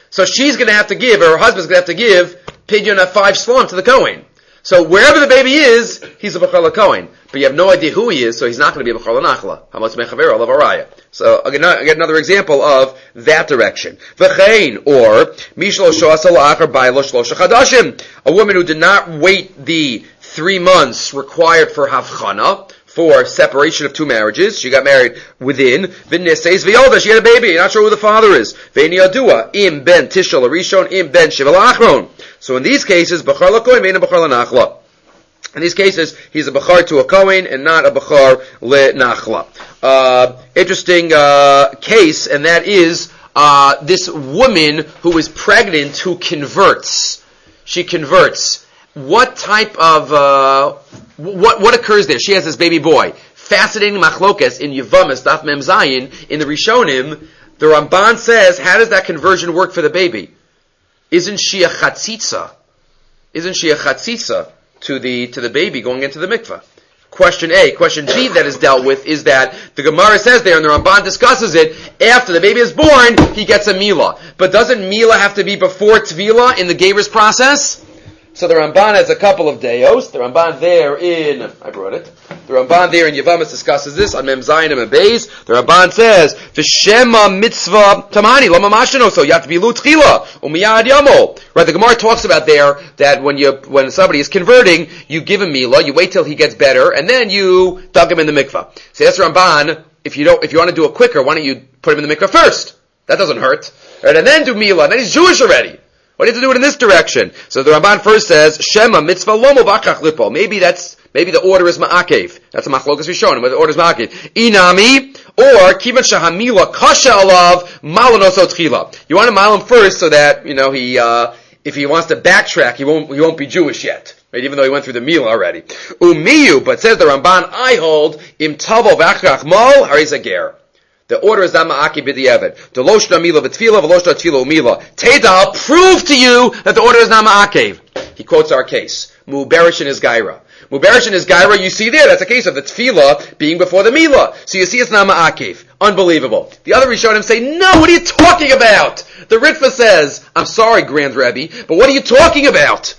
Speaker 1: So she's going to have to give, or her husband's going to have to give, pidyon at five slom to the Kohen. So wherever the baby is, he's a Bechor LaKohen. But you have no idea who he is, so he's not going to be a Bechor LaNachla. Hamatz Mechaver Olav Araya. So again, I get another example of that direction. V'chein, or Mishlo Shoasal Achar Bailo Shlosha Chadashim. A woman who did not wait the three months required for Havchana, for separation of two marriages. She got married within. V'neseis v'yolda. She had a baby. You're not sure who the father is. V'eni yadua. Im ben tishal arishon. Im ben shiva la'achron. So in these cases, b'char l'kohen ve'ena b'char l'nachla. In these cases, he's a b'char to a kohen and not a b'char l'nachla. Uh, interesting uh, case, and that is uh, this woman who is pregnant who converts. She converts. What type of uh, what what occurs there? She has this baby boy. Fascinating machlokes in Yevamis Daf Mem Zayin in the Rishonim. The Ramban says, how does that conversion work for the baby? Isn't she a chatzitza? Isn't she a chatzitza to the to the baby going into the mikveh? Question A. Question B that is dealt with is that the Gemara says there, and the Ramban discusses it, after the baby is born, he gets a milah. But doesn't milah have to be before tvila in the Gever's process? So the Ramban has a couple of deos. The Ramban there in, I brought it. The Ramban there in Yevamis discusses this on Mem Zayin and Mem Beis. The Ramban says, "V'shema mitzvah tamani lo mamashino." So you have to be lutchila umiyad yamo. Right? The Gemara talks about there that when you when somebody is converting, you give him milah, you wait till he gets better, and then you dunk him in the mikvah. So that's Ramban. If you don't, if you want to do it quicker, why don't you put him in the mikvah first? That doesn't hurt, right? And then do milah. And then he's Jewish already. Why do you have to do it in this direction? So the Ramban first says, Shema mitzvah lomo b'achach lipo. Maybe that's, maybe the order is ma'akev. That's a machlokas Rishonim, but the order is ma'akev. Inami, or kivan shahamila kasha alav malanoso tchila. You want to mile him first so that, you know, he, uh, if he wants to backtrack, he won't, he won't be Jewish yet. Right? Even though he went through the meal already. Umiyu, but says the Ramban, I hold, im tavo v'achach mol, harizager. The order is Dama Aki B'di'evet. Deloshna Mila V'tfila, Veloshna Tfila Umila. Teda, I'll prove to you that the order is Dama Akev. He quotes our case. Mu'berish in his Gaira. Mu'berish in his Gaira, you see there, that's a case of the Tfila being before the Mila. So you see it's Dama Akev. Unbelievable. The other Rishonim say, no, what are you talking about? The Ritva says, I'm sorry, Grand Rebbe, but what are you talking about?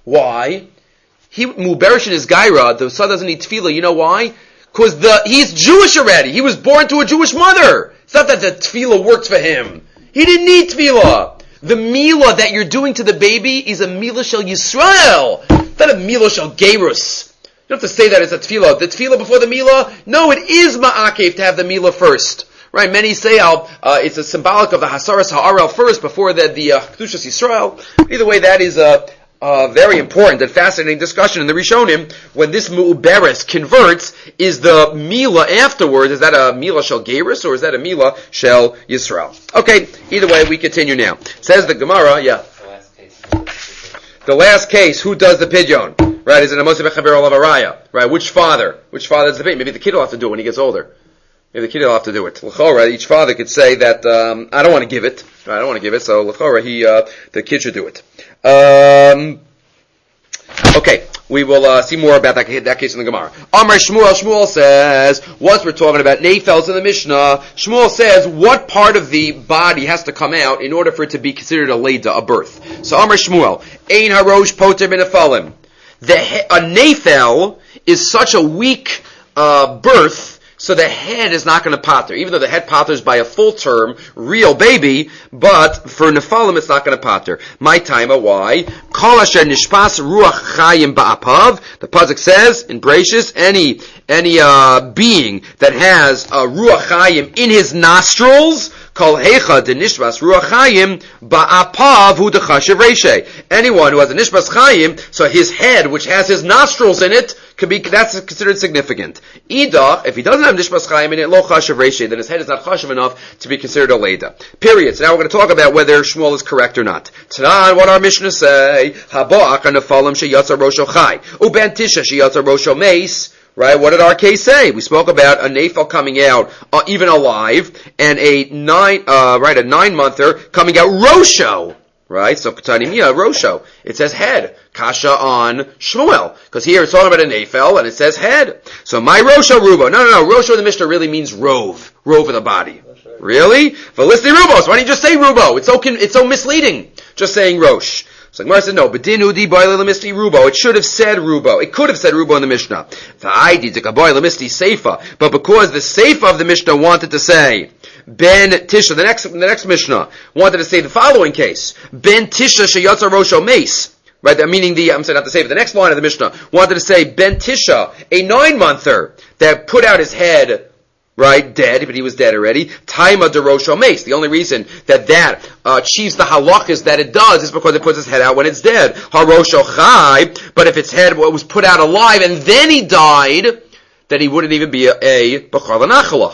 Speaker 1: Why? He, Mu'berish in his Gaira, the son doesn't need Tfila, you know why? Because the he's Jewish already. He was born to a Jewish mother. It's not that the tefillah worked for him. He didn't need tefillah. The milah that you're doing to the baby is a milah shel Yisrael. It's not a milah shel Gerus. You don't have to say that it's a tefillah. The tefillah before the milah? No, it is ma'akev to have the milah first. Right? Many say uh, it's a symbolic of the Hasaras Ha'arel first before the, the uh, Kedushas Yisrael. Either way, that is a... Uh, Uh, very important and fascinating discussion in the Rishonim. When this Mu'beres converts, is the Mila afterwards, is that a Mila Shel Gerus or is that a Mila Shel Yisrael? Okay, either way, we continue now. Says the Gemara, yeah.
Speaker 2: The last case.
Speaker 1: The last case, who does the pidyon? Right, is it a Moshe Bechaber Olav Araya? Right, which father? Which father does the pidyon? Maybe the kid will have to do it when he gets older. Maybe the kid will have to do it. L'chora, each father could say that, um, I don't want to give it. I don't want to give it, so L'chora, he, uh, the kid should do it. Um, okay, we will uh, see more about that, that case in the Gemara. Amar Shmuel, Shmuel says, once we're talking about Neifels in the Mishnah, Shmuel says, what part of the body has to come out in order for it to be considered a Leida, a birth? So Amar Shmuel, Ein Harosh Poter B'Nefalim. The A Neifel is such a weak uh, birth, so the head is not going to pater, even though the head paters by a full term, real baby, but for Nephalim it's not going to pater. My time, why? Kol asher nishpas ruach chayim ba'apav. The pasuk says in Bereshis, any any uh, being that has a ruach chayim in his nostrils, kol hecha de nishpas ruach chayim ba'apav hu dechashiv reishe. Anyone who has a nishpas chayim, so his head, which has his nostrils in it, could be, that's considered significant. Idach, if he doesn't have nishmas chayim in it, lo chashav reishe, then his head is not chashav enough to be considered a leida. Period. So now we're going to talk about whether Shmuel is correct or not. Tanan, what our Mishnah say? Haboach nefalim sheyatza rosho chai, uben tisha sheyatza rosho meis. Right? What did our case say? We spoke about a nefal coming out uh, even alive, and a nine, uh, right, a nine-monther coming out rosho. Right? So, Katanimia, Rosho. It says head. Kasha on Shmuel. Because here it's talking about a Nefel, and it says head. So, my Rosho Rubo. No, no, no. Rosho in the Mishnah really means rove. Rove of the body. Really? Velisni Rubo. So why don't you just say Rubo? It's so, it's so misleading. Just saying Rosh. So Gemara said, no, but dinudi boy lemisti rubo. It should have said rubo. It could have said rubo in the Mishnah. V'aidi dikaboy lemisti seifa. But because the seifa of the Mishnah wanted to say ben tisha, the next the next Mishnah wanted to say the following case: ben tisha sheyatza rosho meis. Right, meaning the I'm saying not to say, but the next line of the Mishnah wanted to say ben tisha, a nine monther that put out his head. Right, dead, but he was dead already. Taima de Rosho Mace. The only reason that that uh, achieves the halachas that it does is because it puts his head out when it's dead. Harosho Chai, but if its head was put out alive and then he died, then he wouldn't even be a, a B'char L'Nachla.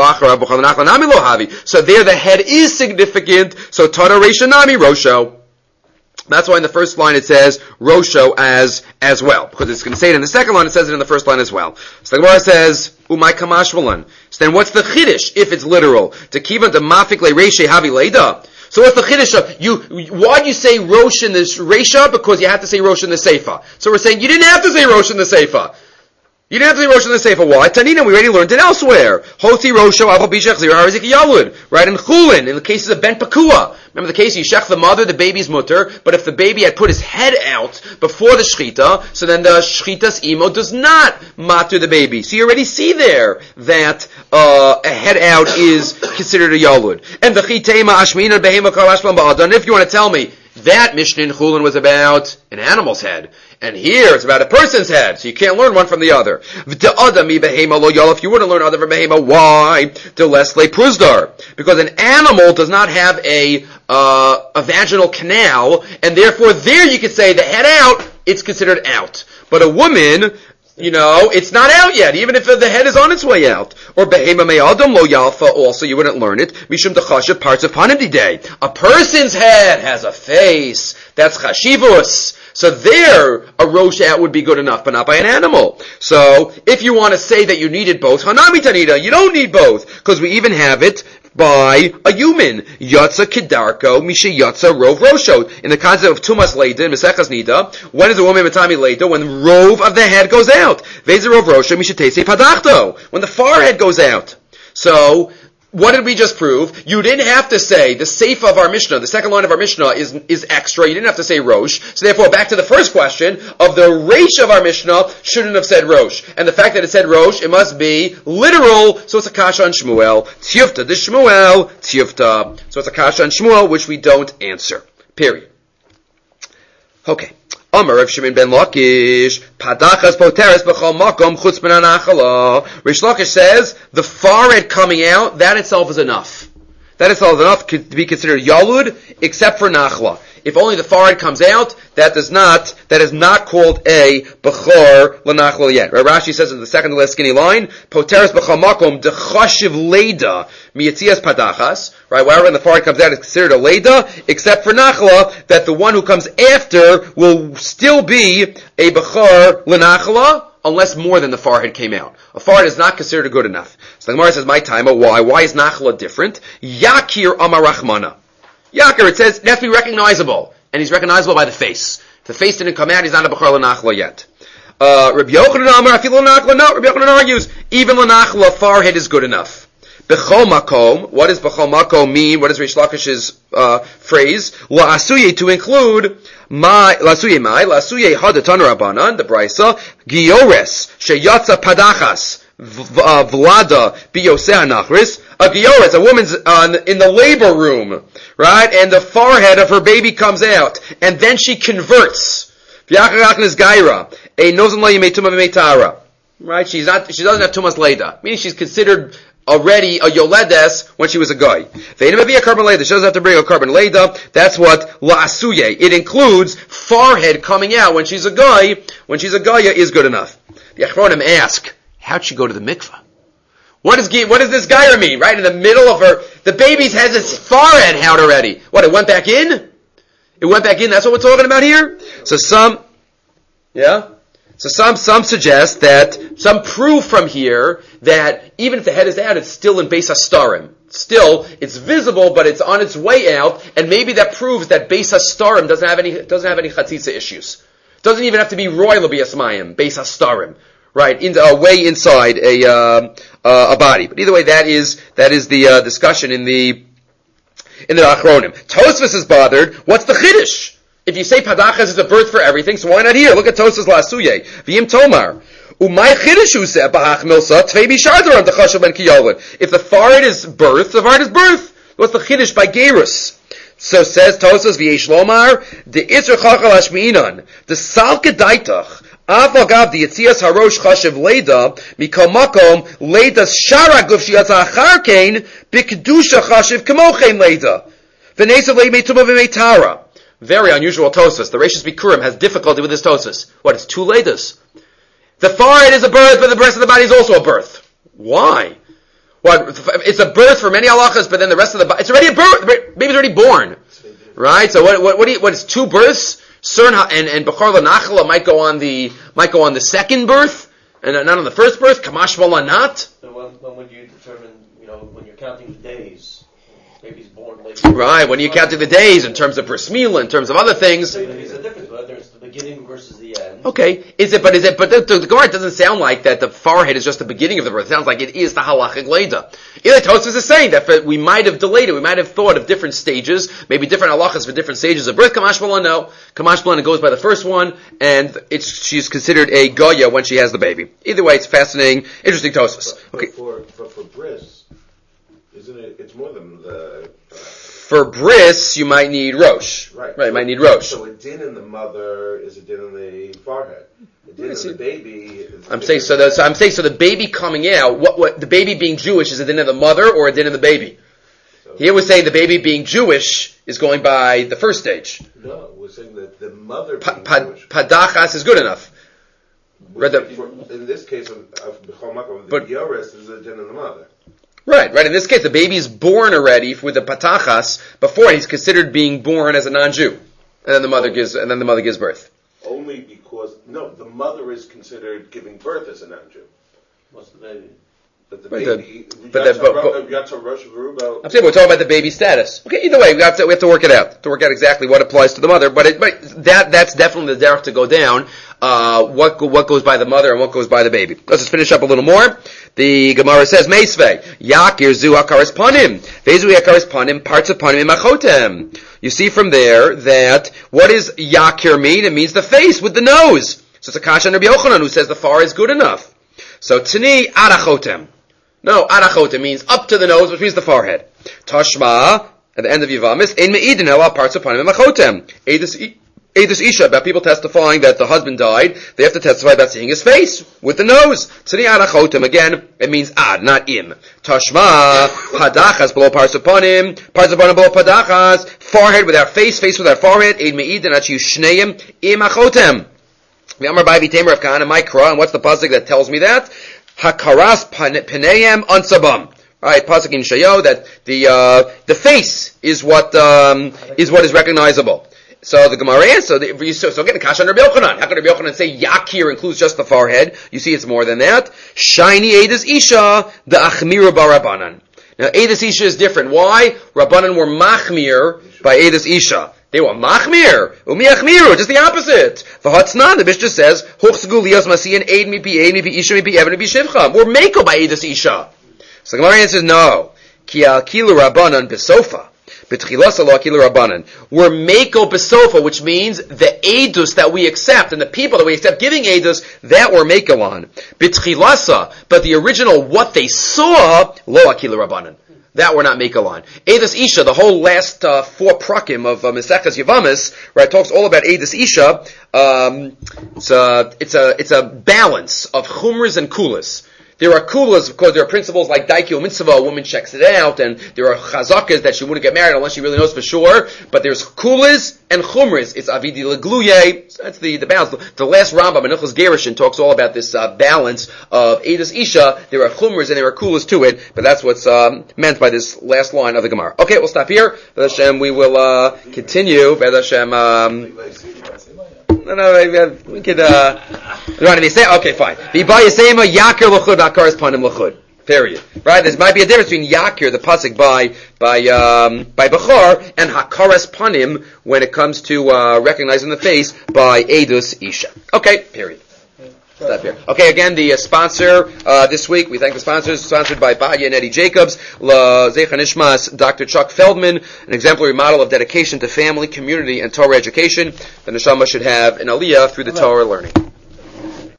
Speaker 1: So there the head is significant, so Tana Reisha Nami Rosho. That's why in the first line it says Rosho as as well, because it's going to say it in the second line. It says it in the first line as well. So the Gemara says Umay Kamashvalan. So then, what's the chiddush if it's literal? To kivan to mafik le reisha havi leida. So what's the chiddush of you? Why do you say Rosh in the reisha? Because you have to say Rosh in the seifa. So we're saying you didn't have to say Rosh in the seifa. You didn't have to say Rosh in the Sefer. Why? Tanina, we already learned it elsewhere. Hoti Rosho, Aval Bishach, Zira, Arzik, Yalud. Right? In Chulin, in the cases of Ben Pakua. Remember the case, you shech the mother, the baby's mutter, but if the baby had put his head out before the shchita, so then the shchita's imo does not matter the baby. So you already see there that, uh, a head out is considered a Yalud. And the Chitema, Ashmina, Behema, Kal, Ashlam, Ba'adan. And if you want to tell me, that Mishnah in Chulin was about an animal's head. And here it's about a person's head. So you can't learn one from the other. If you wouldn't learn other from behema, why? The lesle pruzdar. Because an animal does not have a, uh, a vaginal canal, and therefore there you could say the head out, it's considered out. But a woman, you know, it's not out yet, even if the head is on its way out. Or behema me'adam lo yalfa, also you wouldn't learn it. Mishum dechashav parts of panim day. A person's head has a face. That's chashivus. So there, a rosh out would be good enough, but not by an animal. So, if you want to say that you needed both, hanami tanida, you don't need both, because we even have it by a human. Yatsa kidarko, misha yatsa rov rosho. In the concept of tumas leida, in Mesechas Nida, when is a woman matami leida? When rov of the head goes out. Veza rov rosho, misha teise padachto. When the forehead goes out. So, what did we just prove? You didn't have to say the seif of our Mishnah, the second line of our Mishnah is is extra. You didn't have to say Rosh. So therefore, back to the first question of the Reish of our Mishnah shouldn't have said Rosh. And the fact that it said Rosh, it must be literal. So it's a kasha on Shmuel. Tiyufta the Shmuel. Tiyufta. So it's a kasha on Shmuel, which we don't answer. Period. Okay. Amar Rav Shimon ben Lakish, Padachas poteres b'chol makom chutz b'nan achala. Rish Lakish says the forehead coming out, that itself is enough. That itself is enough to be considered yalud, except for nachla. If only the forehead comes out, that does not, that is not called a bechor l'nachla yet. Right? Rashi says in the second to last skinny line, Poteres b'chol makom dechashiv leida miyatzias padachas. Right? Wherever the forehead comes out is considered a leida, except for nachla, that the one who comes after will still be a bechor l'nachla, unless more than the forehead came out. A forehead is not considered good enough. So the Gemara says, my time, why? Why is nachla different? Yakir amar rachmana. Yakir, it says, it has to be recognizable. And he's recognizable by the face. If the face didn't come out, he's not a bechor l'nachla yet. Uh, Rabbi Yochanan amar, afil l'nachla, no. Rabbi Yochanan argues, even l'nachla, forehead is good enough. Bechol makom, what does bechol makom mean? What is Rish Lakish's uh, phrase? La'asuye, to include, my, la'asuye my, la'asuye hadatan rabbanan, the brisa, giores, sheyatza padachas, vlada, biyoseh nachris, a giores, a woman's uh, in the labor room, right? And the forehead of her baby comes out, and then she converts. V'yachachachnes gaira, a nozan la yimei tumah v'meitara. Right? She's not, she doesn't have tumas leida. Meaning she's considered already a yoledes when she was a guy. She doesn't have to bring a carbon leida. That's what la'asuye. It includes forehead coming out when she's a guy. When she's a guy is good enough. The Achronim ask, how'd she go to the mikveh? What does what does this guy mean? Right in the middle of her, the baby's has its forehead out already. What? It went back in. It went back in. That's what we're talking about here. So some, yeah. So some, some suggest that, some prove from here that even if the head is out, it's still in Beis HaStarim. Still, it's visible, but it's on its way out, and maybe that proves that Beis HaStarim doesn't have any, doesn't have any chatzitza issues. Doesn't even have to be royal B'yasmayim, Beis HaStarim. right, in, uh, way inside a uh, uh, a body. But either way, that is that is the uh, discussion in the in the Achronim. Tosfos is bothered. What's the chiddush? If you say padachas is a birth for everything, so why not here? Look at Tosfos Lasuye. V'im Tomar. Umay chiddush se bahach milsa tvei bishardaram dechashav ben kiyolin. If the forehead is birth, the forehead is birth. What's the chiddush by gerus? So says Tosfos v'yesh lomar the isra chachal hashmiinan the salke daitach af agav the yitzias harosh chashiv leida mikol makom leidas shara guf shiyatza achar kein b'kedusha chashiv kamochein leida v'nesav leimei tumah v'mei tara. Very unusual Tosfos. The Reishis Bikurim has difficulty with this Tosfos. What? It's two leidas. The forehead is a birth, but the rest of the body is also a birth. Why? What? It's a birth for many halachas, but then the rest of the body, it's already a birth. Baby's already born. Right? So what, what, what do you, what is two births? Cern and, and Bechor L'Nachla might go on the, might go on the second birth, and not on the first birth. Kamash Vala not.
Speaker 2: So when, when would you determine, you know, when you're counting the days? Baby's born later.
Speaker 1: Right, when you're counting the days in terms of bris milah, in terms of other things.
Speaker 2: So there's a difference, whether it's the beginning versus the end.
Speaker 1: Okay, is it? But is it? But the, the, the Gemara doesn't sound like that. The forehead is just the beginning of the birth. It sounds like it is the halachic leida. Eli Tosfos is saying that for, we might have delayed it. We might have thought of different stages, maybe different halachas for different stages of birth. Kamash B'lan, no. Kamash B'lan goes by the first one, and it's she's considered a goya when she has the baby. Either way, it's fascinating, interesting Tosfos. Okay.
Speaker 3: But for for, for bris, isn't it? It's more than the. Uh,
Speaker 1: For bris, you might need rosh.
Speaker 3: Right.
Speaker 1: Right, you might need rosh.
Speaker 3: So a din in the mother is a din in the forehead. A din in the baby is
Speaker 1: I'm saying so. The, so I'm saying so. The baby coming out, what, what the baby being Jewish is a din of the mother or a din of the baby.
Speaker 3: So,
Speaker 1: Here we're saying the baby being Jewish is going by the first stage.
Speaker 3: No, we're saying that the mother
Speaker 1: Pa,
Speaker 3: being
Speaker 1: pa,
Speaker 3: Jewish.
Speaker 1: Padachas is good enough.
Speaker 3: Rather, in this case of, of B'chol Makom, the
Speaker 1: But-
Speaker 3: Yoris is a din in the mother.
Speaker 1: Right, right. In this case, the baby is born already with the patachas before he's considered being born as a non-Jew, and then the mother gives, and then the mother gives birth.
Speaker 3: Only because no, the mother is considered giving birth as a non-Jew.
Speaker 2: What's the baby?
Speaker 3: But the
Speaker 1: Right,
Speaker 3: baby,
Speaker 1: the- but the- but- but-
Speaker 3: Yatsa Rosh Veruba.
Speaker 1: I'm saying we're talking about the baby status. Okay, either way, we have to we have to work it out to work out exactly what applies to the mother. But it, but that that's definitely the derech to go down. Uh, what go, what goes by the mother and what goes by the baby. Let's just finish up a little more. The Gemara says, Meisvei, Yakir zu hakaris panim, vezu hakaris panim, parts of panim imachotem. You see from there that what does Yakir mean? It means the face with the nose. So it's a kasha on Rabbi Yochanan who says the far is good enough. So tani arachotem. No, arachotem means up to the nose, which means the forehead. Tashma, at the end of Yavamis, ein me'idin ela parts of panim imachotem. Edis Edus Isha, about people testifying that the husband died, they have to testify about seeing his face with the nose. Tzini arachotem, again, it means ad, not im. Tashma, padachas below parts upon him, parts upon him below padachas, forehead without face, face without forehead, eid me'idin achiu shneim, im achotem. V'amar bai v'temer of Kahana, my kra, and what's the pasuk that tells me that? Hakaras peneyem ansabam. Alright, pasuk in Shayo, that the, uh, the face is what, um, is what is recognizable. So the Gemara answer, so, so, so again, Kasha Rabbi Yochanan. How can Rabbi Yochanan say Yakir includes just the forehead? You see it's more than that. Shiny Eidas Isha, the Achmira Barabanan. Now Eidas Isha is different. Why? Rabbanan were Machmir by Eidas Isha. They were Machmir. Umi Achmiru, just the opposite. V'hatznan, the Mishnah says, Huchsegu Lios Masiyan, Eid Mipi, Eid Mipi Isha, Mipi Evan, Mipi Shivcha. We're Mako by Eidas Isha. So the Gemara answers, no. Ki al Kilu Rabbanan Besofa. We're meko besofa, which means the edus that we accept and the people that we accept giving edus, that we're meko on. B'tchilasa, but the original what they saw, lo akila rabbanan. That we're not meko on. Edus Isha, the whole last uh, four prakim of uh, Maseches Yavamis, right, talks all about Edus Isha. Um, it's a it's a it's a balance of chumras and kulas. There are kulas, of course, there are principles like daikyo mitzvah, a woman checks it out, and there are chazakas that she wouldn't get married unless she really knows for sure, but there's kulas and chumras. It's avidi legluye, so that's the, the balance. The last Rambam, Menachos Gerushin, talks all about this uh, balance of Edus Isha. There are chumras and there are kulas to it, but that's what's um, meant by this last line of the Gemara. Okay, we'll stop here. B'ez Hashem, we will uh, continue. B'ez Hashem, um, No, no, we could, uh, you want to say, okay, fine. V'ba yisema yakir l'chud, hakaras panim l'chud. Period. Right? There might be a difference between yakir, the pasuk by, by, um, by Bechor, and hakaras panim when it comes to, uh, recognizing the face by Edus Isha. Okay, period. Stop here. Okay, again, the uh, sponsor uh, this week, we thank the sponsors, sponsored by Badia and Eddie Jacobs, La Zecha Nishmas, Doctor Chuck Feldman, an exemplary model of dedication to family, community, and Torah education. The neshama should have an aliyah through the Torah learning.